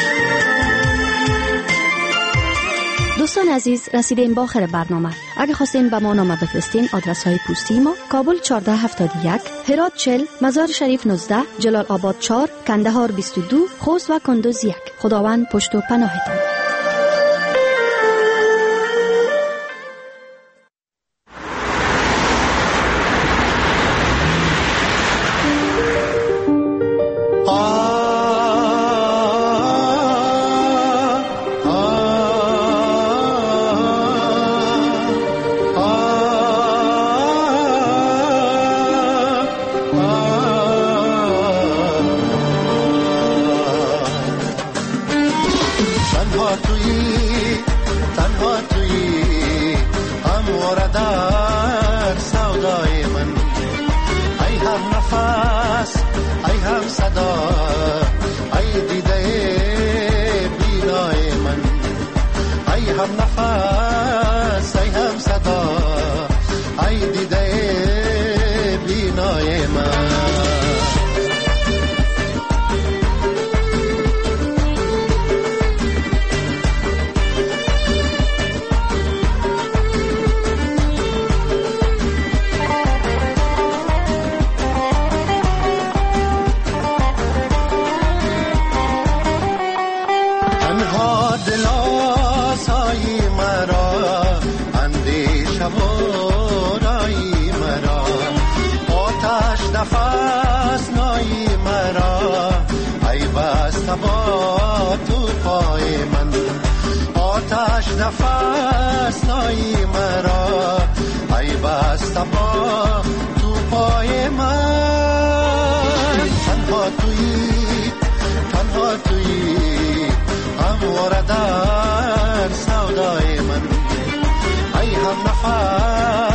دوستان عزیز، رسیدیم به آخر برنامه. اگه خواستین به ما نامه بفرستین، آدرس های پستی ما: کابل چهارده هفتاد و یک، هرات چهل، مزار شریف نوزده، جلال آباد چهار، کندهار بیست و دو، خوست و کندوز یک. خداوند پشت و پناهتان. نفس نایی مرا ای بسته با تو پای من، تنها تویی تویی همواره در سودای من ای هم نفس